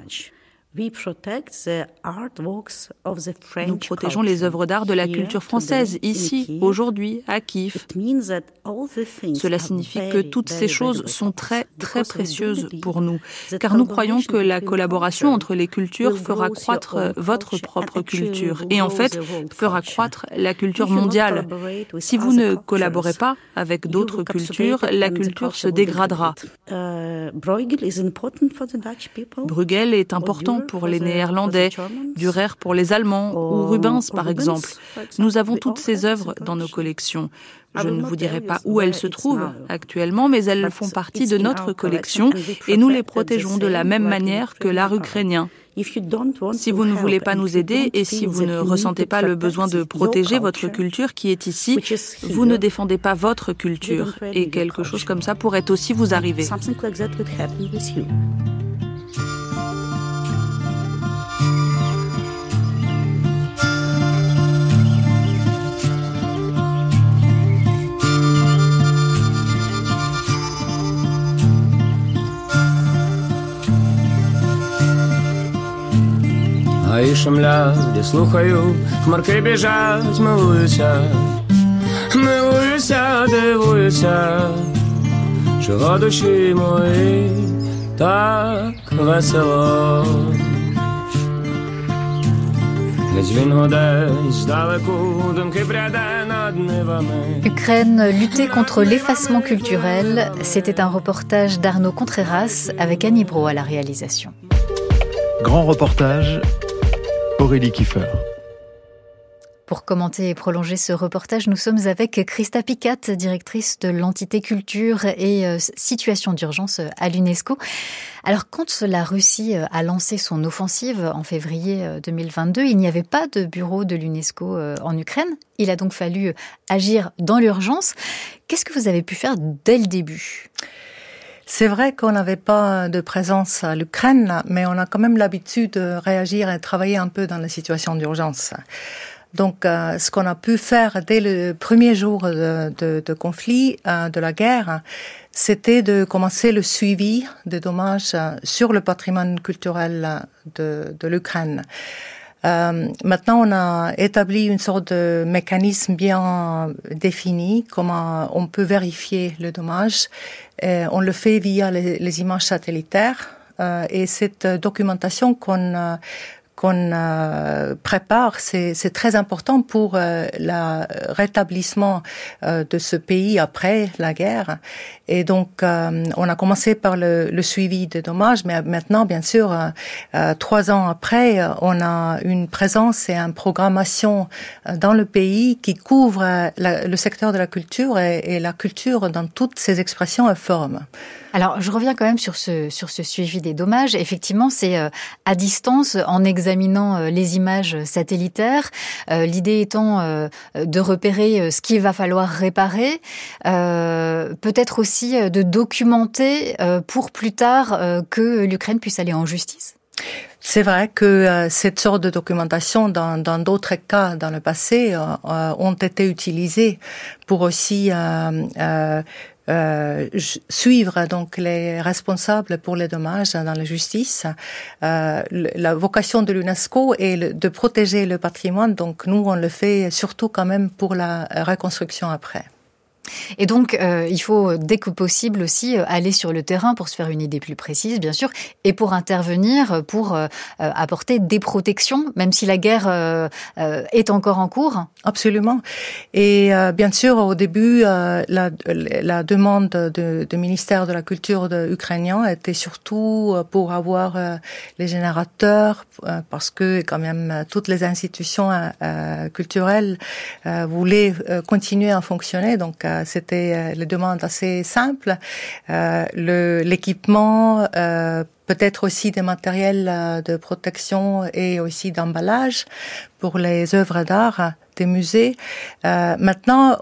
Nous protégeons les œuvres d'art de la culture française, ici, aujourd'hui, à Kiev. Cela signifie que toutes ces choses sont très, très précieuses pour nous, car nous croyons que la collaboration entre les cultures fera croître votre propre culture, et en fait, fera croître la culture mondiale. Si vous ne collaborez pas avec d'autres cultures, la culture se dégradera. Bruegel est important pour les Néerlandais, Dürer pour les Allemands ou Rubens par exemple. Nous avons toutes ces œuvres dans nos collections. Je ne vous dirai pas où elles se trouvent actuellement, mais elles font partie de notre collection et nous les protégeons de la même manière que l'art ukrainien. Si vous ne voulez pas nous aider et si vous ne ressentez pas le besoin de protéger votre culture qui est ici, vous ne défendez pas votre culture. Et quelque chose comme ça pourrait aussi vous arriver. І шумлять, я слухаю, хмарки біжать, милуюся, дивуюся, чого душі мої так весело. Ukraine, lutter contre l'effacement culturel, c'était un reportage d'Arnaud Contreras avec Annie Brault à la réalisation. Grand reportage, Aurélie Kiefer. Pour commenter et prolonger ce reportage, nous sommes avec Christa Picat, directrice de l'entité culture et situation d'urgence à l'UNESCO. Alors, quand la Russie a lancé son offensive en février 2022, il n'y avait pas de bureau de l'UNESCO en Ukraine. Il a donc fallu agir dans l'urgence. Qu'est-ce que vous avez pu faire dès le début ? C'est vrai qu'on n'avait pas de présence à l'Ukraine, mais on a quand même l'habitude de réagir et de travailler un peu dans la situation d'urgence. Donc, ce qu'on a pu faire dès le premier jour de conflit, de la guerre, c'était de commencer le suivi des dommages sur le patrimoine culturel de l'Ukraine. Maintenant, on a établi une sorte de mécanisme bien défini, comment on peut vérifier le dommage. On le fait via les images satellitaires, et cette documentation qu'on prépare, c'est très important pour le rétablissement de ce pays après la guerre. Et donc, on a commencé par le suivi des dommages, mais maintenant, bien sûr, 3 ans après, on a une présence et une programmation dans le pays qui couvre le secteur de la culture et la culture dans toutes ses expressions et formes. Alors, je reviens quand même sur ce suivi des dommages. Effectivement, c'est à distance, en examinant les images satellitaires. L'idée étant de repérer ce qu'il va falloir réparer, peut-être aussi de documenter pour plus tard que l'Ukraine puisse aller en justice. C'est vrai que cette sorte de documentation, dans d'autres cas dans le passé, ont été utilisées pour aussi suivre donc les responsables pour les dommages dans la justice. La vocation de l'UNESCO est de protéger le patrimoine, donc nous on le fait surtout quand même pour la reconstruction après. Et donc, il faut, dès que possible aussi, aller sur le terrain pour se faire une idée plus précise, bien sûr, et pour intervenir, pour apporter des protections, même si la guerre est encore en cours. Absolument. Et bien sûr, au début, la demande du ministère de la Culture ukrainien était surtout pour avoir les générateurs, parce que quand même toutes les institutions culturelles voulaient continuer à fonctionner, donc c'était les demandes assez simples. L'équipement, peut-être aussi des matériels de protection et aussi d'emballage pour les œuvres d'art des musées. Maintenant,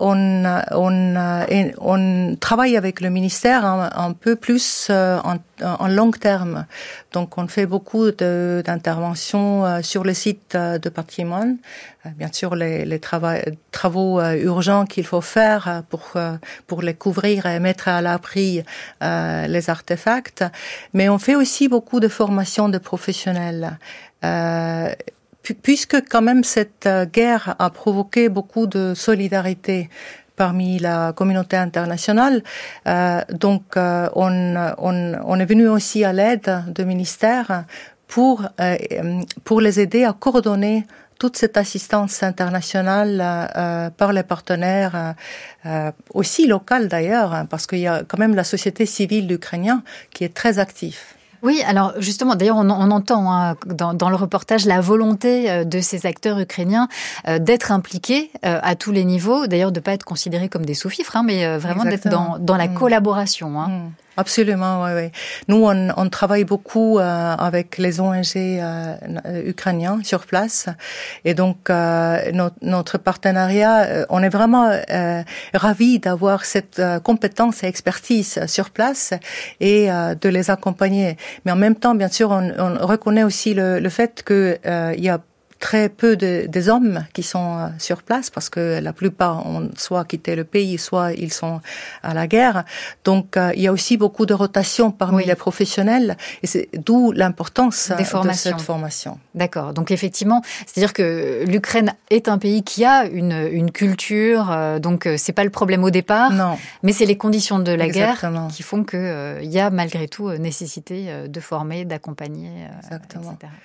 on travaille avec le ministère un peu plus en long terme. Donc, on fait beaucoup d'interventions sur le site de patrimoine. Bien sûr, les travaux urgents qu'il faut faire pour les couvrir et mettre à l'abri les artefacts. Mais on fait aussi beaucoup de formations de professionnels. Puisque quand même cette guerre a provoqué beaucoup de solidarité parmi la communauté internationale, donc on est venu aussi à l'aide du ministère pour les aider à coordonner toute cette assistance internationale par les partenaires, aussi locaux d'ailleurs, parce qu'il y a quand même la société civile ukrainienne qui est très active. Oui, alors justement, d'ailleurs, on entend dans le reportage la volonté de ces acteurs ukrainiens d'être impliqués à tous les niveaux, d'ailleurs de pas être considérés comme des sous-fifres, mais vraiment Exactement. D'être dans la collaboration. Absolument, oui. Nous, on travaille beaucoup avec les ONG ukrainiens sur place, et donc notre partenariat, on est vraiment ravis d'avoir cette compétence et expertise sur place et de les accompagner. Mais en même temps, bien sûr, on reconnaît aussi le fait que il y a très peu des hommes qui sont sur place, parce que la plupart ont soit quitté le pays, soit ils sont à la guerre. Donc, il y a aussi beaucoup de rotation parmi les professionnels, et c'est d'où l'importance de cette formation. D'accord. Donc, effectivement, c'est-à-dire que l'Ukraine est un pays qui a une culture, donc c'est pas le problème au départ, non. Mais c'est les conditions de la Exactement. guerre qui font que il y a malgré tout nécessité de former, d'accompagner, Exactement. etc.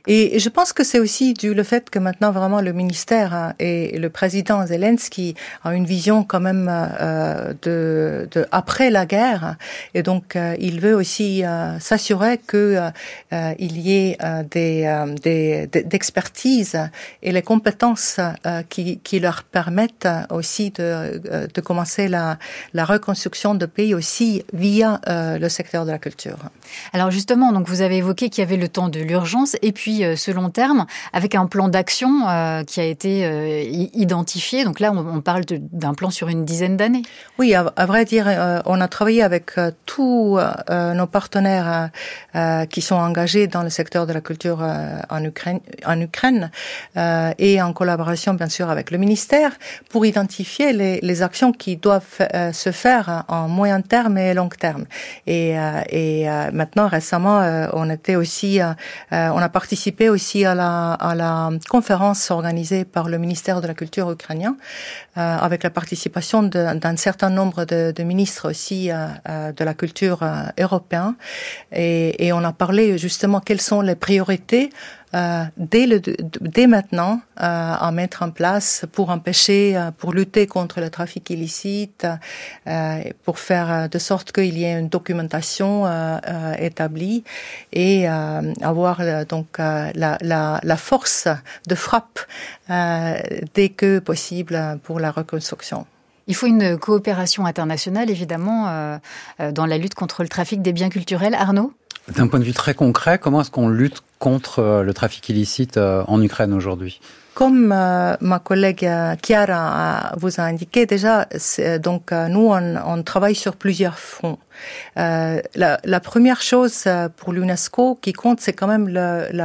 Et je pense que c'est aussi dû le fait que maintenant vraiment le ministère et le président Zelensky a une vision quand même de après la guerre, et donc il veut aussi s'assurer que il y ait d'expertise et les compétences qui leur permettent aussi de commencer la reconstruction de pays aussi via le secteur de la culture. Alors justement, donc vous avez évoqué qu'il y avait le temps de l'urgence et puis ce long terme avec un plan d'action qui a été identifié. Donc là, on parle d'un plan sur une dizaine d'années. Oui, à vrai dire, on a travaillé avec tous nos partenaires qui sont engagés dans le secteur de la culture en Ukraine et en collaboration bien sûr avec le ministère pour identifier les actions qui doivent se faire en moyen terme et long terme. Et maintenant, récemment, on a participé aussi à la conférence organisée par le ministère de la Culture ukrainien, avec la participation d'un certain nombre de ministres aussi de la culture européens. Et on a parlé justement quelles sont les priorités dès maintenant à mettre en place pour empêcher, pour lutter contre le trafic illicite, pour faire de sorte qu'il y ait une documentation établie et avoir donc la force de frappe dès que possible pour la reconstruction. Il faut une coopération internationale, évidemment, dans la lutte contre le trafic des biens culturels. Arnaud ? D'un point de vue très concret, comment est-ce qu'on lutte contre le trafic illicite en Ukraine aujourd'hui ? Comme ma collègue Chiara vous a indiqué déjà, donc nous on travaille sur plusieurs fronts. La première chose pour l'UNESCO qui compte, c'est quand même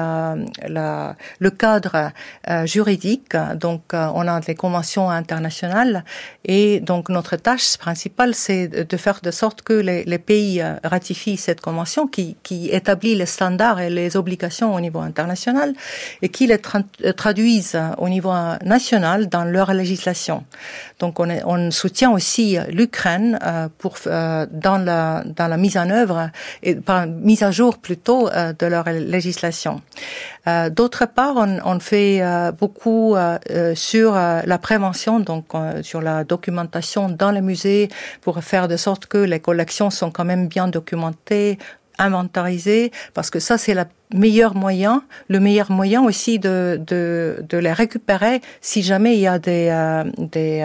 le cadre juridique. Donc on a des conventions internationales et donc notre tâche principale, c'est de faire de sorte que les pays ratifient cette convention qui établit les standards et les obligations au niveau international et qui les traduisent au niveau national dans leur législation. Donc on soutient aussi l'Ukraine dans la mise en œuvre et mise à jour plutôt de leur législation. D'autre part, on fait beaucoup sur la prévention, donc sur la documentation dans les musées pour faire de sorte que les collections sont quand même bien documentées, inventarisées, parce que ça c'est le meilleur moyen aussi de les récupérer si jamais il y a des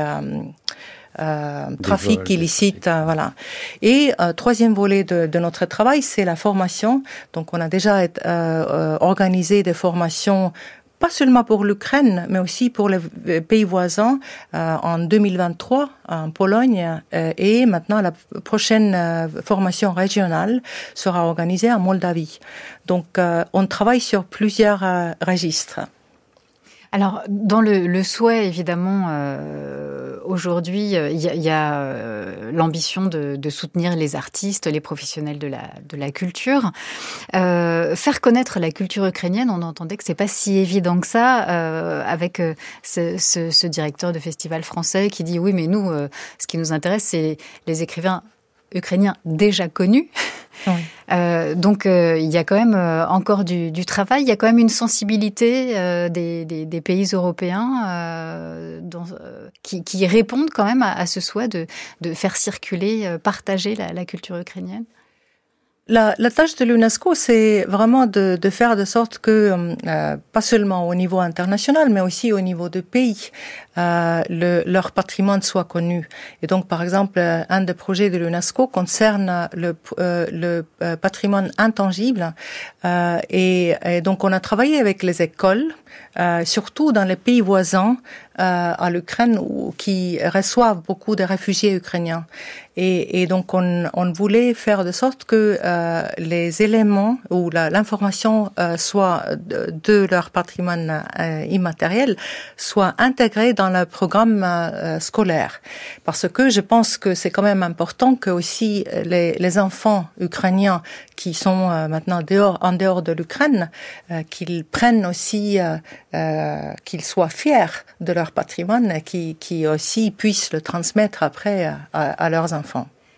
trafic illicite, voilà. Et troisième volet de notre travail, c'est la formation. Donc on a déjà organisé des formations pas seulement pour l'Ukraine, mais aussi pour les pays voisins en 2023 en Pologne et maintenant la prochaine formation régionale sera organisée en Moldavie. Donc on travaille sur plusieurs registres. Alors, dans le souhait, évidemment, aujourd'hui, il y a l'ambition de soutenir les artistes, les professionnels de la culture. Faire connaître la culture ukrainienne, on entendait que c'est pas si évident que ça, avec ce directeur de festival français qui dit « Oui, mais nous, ce qui nous intéresse, c'est les écrivains ukrainiens déjà connus ». Oui. Donc il y a quand même encore du travail, il y a quand même une sensibilité des pays européens qui répondent quand même à ce souhait de faire circuler, partager la culture ukrainienne. La tâche de l'UNESCO, c'est vraiment de faire de sorte que, pas seulement au niveau international, mais aussi au niveau de pays, leur patrimoine soit connu. Et donc, par exemple, un des projets de l'UNESCO concerne le patrimoine intangible. Et donc, on a travaillé avec les écoles, surtout dans les pays voisins à l'Ukraine, qui reçoivent beaucoup de réfugiés ukrainiens. Et donc, on voulait faire de sorte que les éléments ou l'information soit de leur patrimoine immatériel soit intégrée dans le programme scolaire. Parce que je pense que c'est quand même important que aussi les enfants ukrainiens qui sont maintenant en dehors de l'Ukraine, qu'ils prennent aussi, qu'ils soient fiers de leur patrimoine et qui aussi puissent le transmettre après à leurs enfants.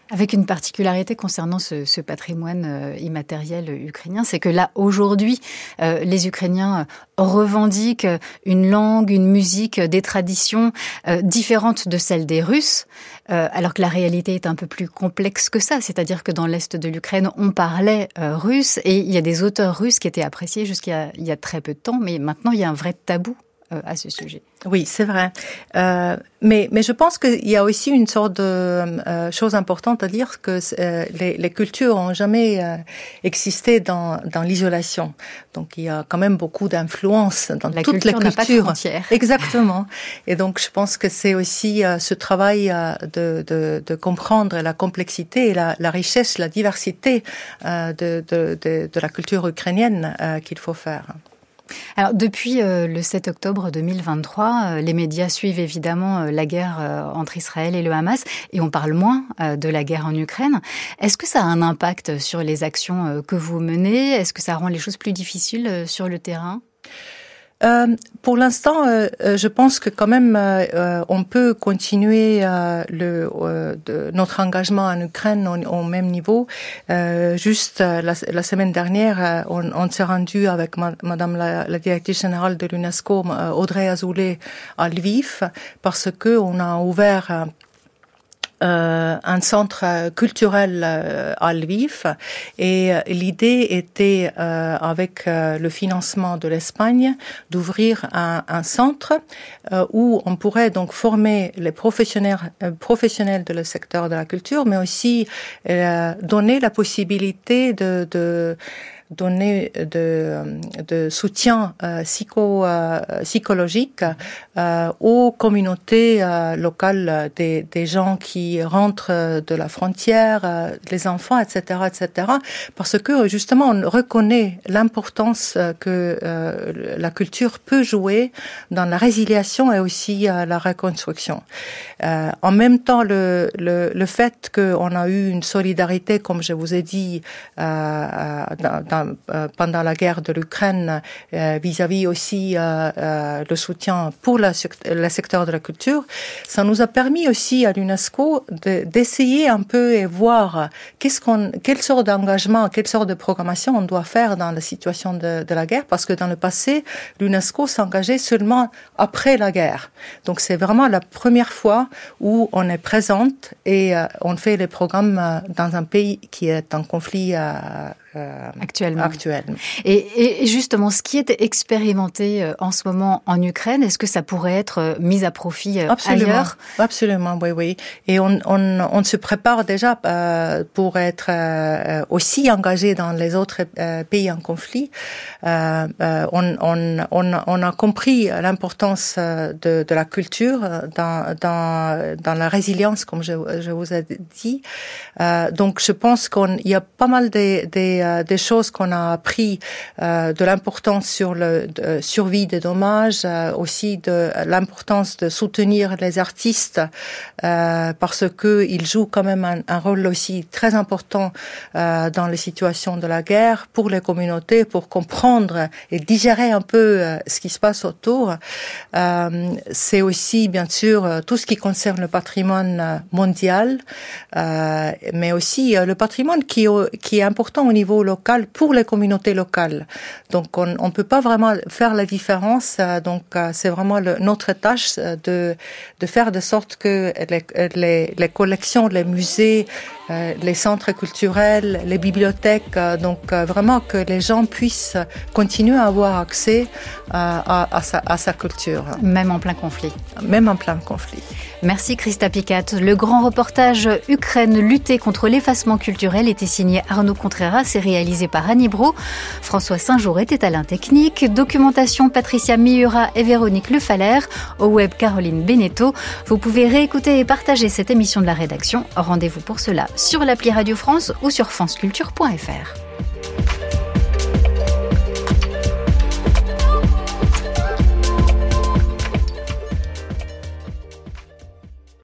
Avec une particularité concernant ce patrimoine immatériel ukrainien, c'est que là, aujourd'hui, les Ukrainiens revendiquent une langue, une musique, des traditions différentes de celles des Russes, alors que la réalité est un peu plus complexe que ça. C'est-à-dire que dans l'est de l'Ukraine, on parlait russe et il y a des auteurs russes qui étaient appréciés jusqu'il y a très peu de temps, mais maintenant, il y a un vrai tabou à ce sujet. Oui, c'est vrai. Mais je pense qu'il y a aussi une sorte de chose importante à dire, que les cultures ont jamais existé dans l'isolation. Donc il y a quand même beaucoup d'influence dans toutes les cultures. N'a pas de frontières. Exactement. Et donc je pense que c'est aussi ce travail de comprendre la complexité et la richesse, la diversité de la culture ukrainienne qu'il faut faire. Alors, depuis le 7 octobre 2023, les médias suivent évidemment la guerre entre Israël et le Hamas et on parle moins de la guerre en Ukraine. Est-ce que ça a un impact sur les actions que vous menez ? Est-ce que ça rend les choses plus difficiles sur le terrain ? Pour l'instant, je pense que quand même on peut continuer notre engagement en Ukraine au même niveau. Juste la semaine dernière, on s'est rendu avec Madame la directrice générale de l'UNESCO, Audrey Azoulay, à Lviv, parce que on a ouvert un centre culturel à Lviv et l'idée était avec le financement de l'Espagne d'ouvrir un centre où on pourrait donc former les professionnels de le secteur de la culture, mais aussi donner la possibilité de soutien psychologique aux communautés locales des gens qui rentrent de la frontière, les enfants, etc., parce que justement on reconnaît l'importance que la culture peut jouer dans la résiliation et aussi la reconstruction. En même temps, le fait qu'on a eu une solidarité, comme je vous ai dit, pendant la guerre de l'Ukraine, vis-à-vis aussi le soutien pour le secteur de la culture, ça nous a permis aussi à l'UNESCO d'essayer un peu et voir quelle sorte d'engagement, quelle sorte de programmation on doit faire dans la situation de la guerre, parce que dans le passé, l'UNESCO s'engageait seulement après la guerre. Donc c'est vraiment la première fois où on est présente et on fait les programmes dans un pays qui est en conflit actuellement. Et justement, ce qui est expérimenté en ce moment en Ukraine, est-ce que ça pourrait être mis à profit ailleurs ? Absolument, oui. Et on se prépare déjà pour être aussi engagé dans les autres pays en conflit. On a compris l'importance de la culture dans la résilience, comme je vous ai dit. Donc, je pense qu'il y a pas mal des choses qu'on a appris, de l'importance sur le survie des dommages, aussi de l'importance de soutenir les artistes, parce que ils jouent quand même un rôle aussi très important dans les situations de la guerre pour les communautés, pour comprendre et digérer un peu ce qui se passe autour. C'est aussi bien sûr tout ce qui concerne le patrimoine mondial, mais aussi le patrimoine qui est important au niveau local pour les communautés locales. Donc on peut pas vraiment faire la différence. Donc c'est vraiment notre tâche de faire de sorte que les collections, les musées, les centres culturels, les bibliothèques, donc vraiment que les gens puissent continuer à avoir accès à sa culture. Même en plein conflit. Même en plein conflit. Merci Christa Picat. Le grand reportage Ukraine, lutter contre l'effacement culturel était signé Arnaud Contreras et réalisé par Annie Brault. François Saint-Jour était à l'intechnique. Documentation Patricia Miura et Véronique Lefaller. Au web Caroline Beneteau. Vous pouvez réécouter et partager cette émission de la rédaction. Rendez-vous pour cela sur l'appli Radio France ou sur franceculture.fr.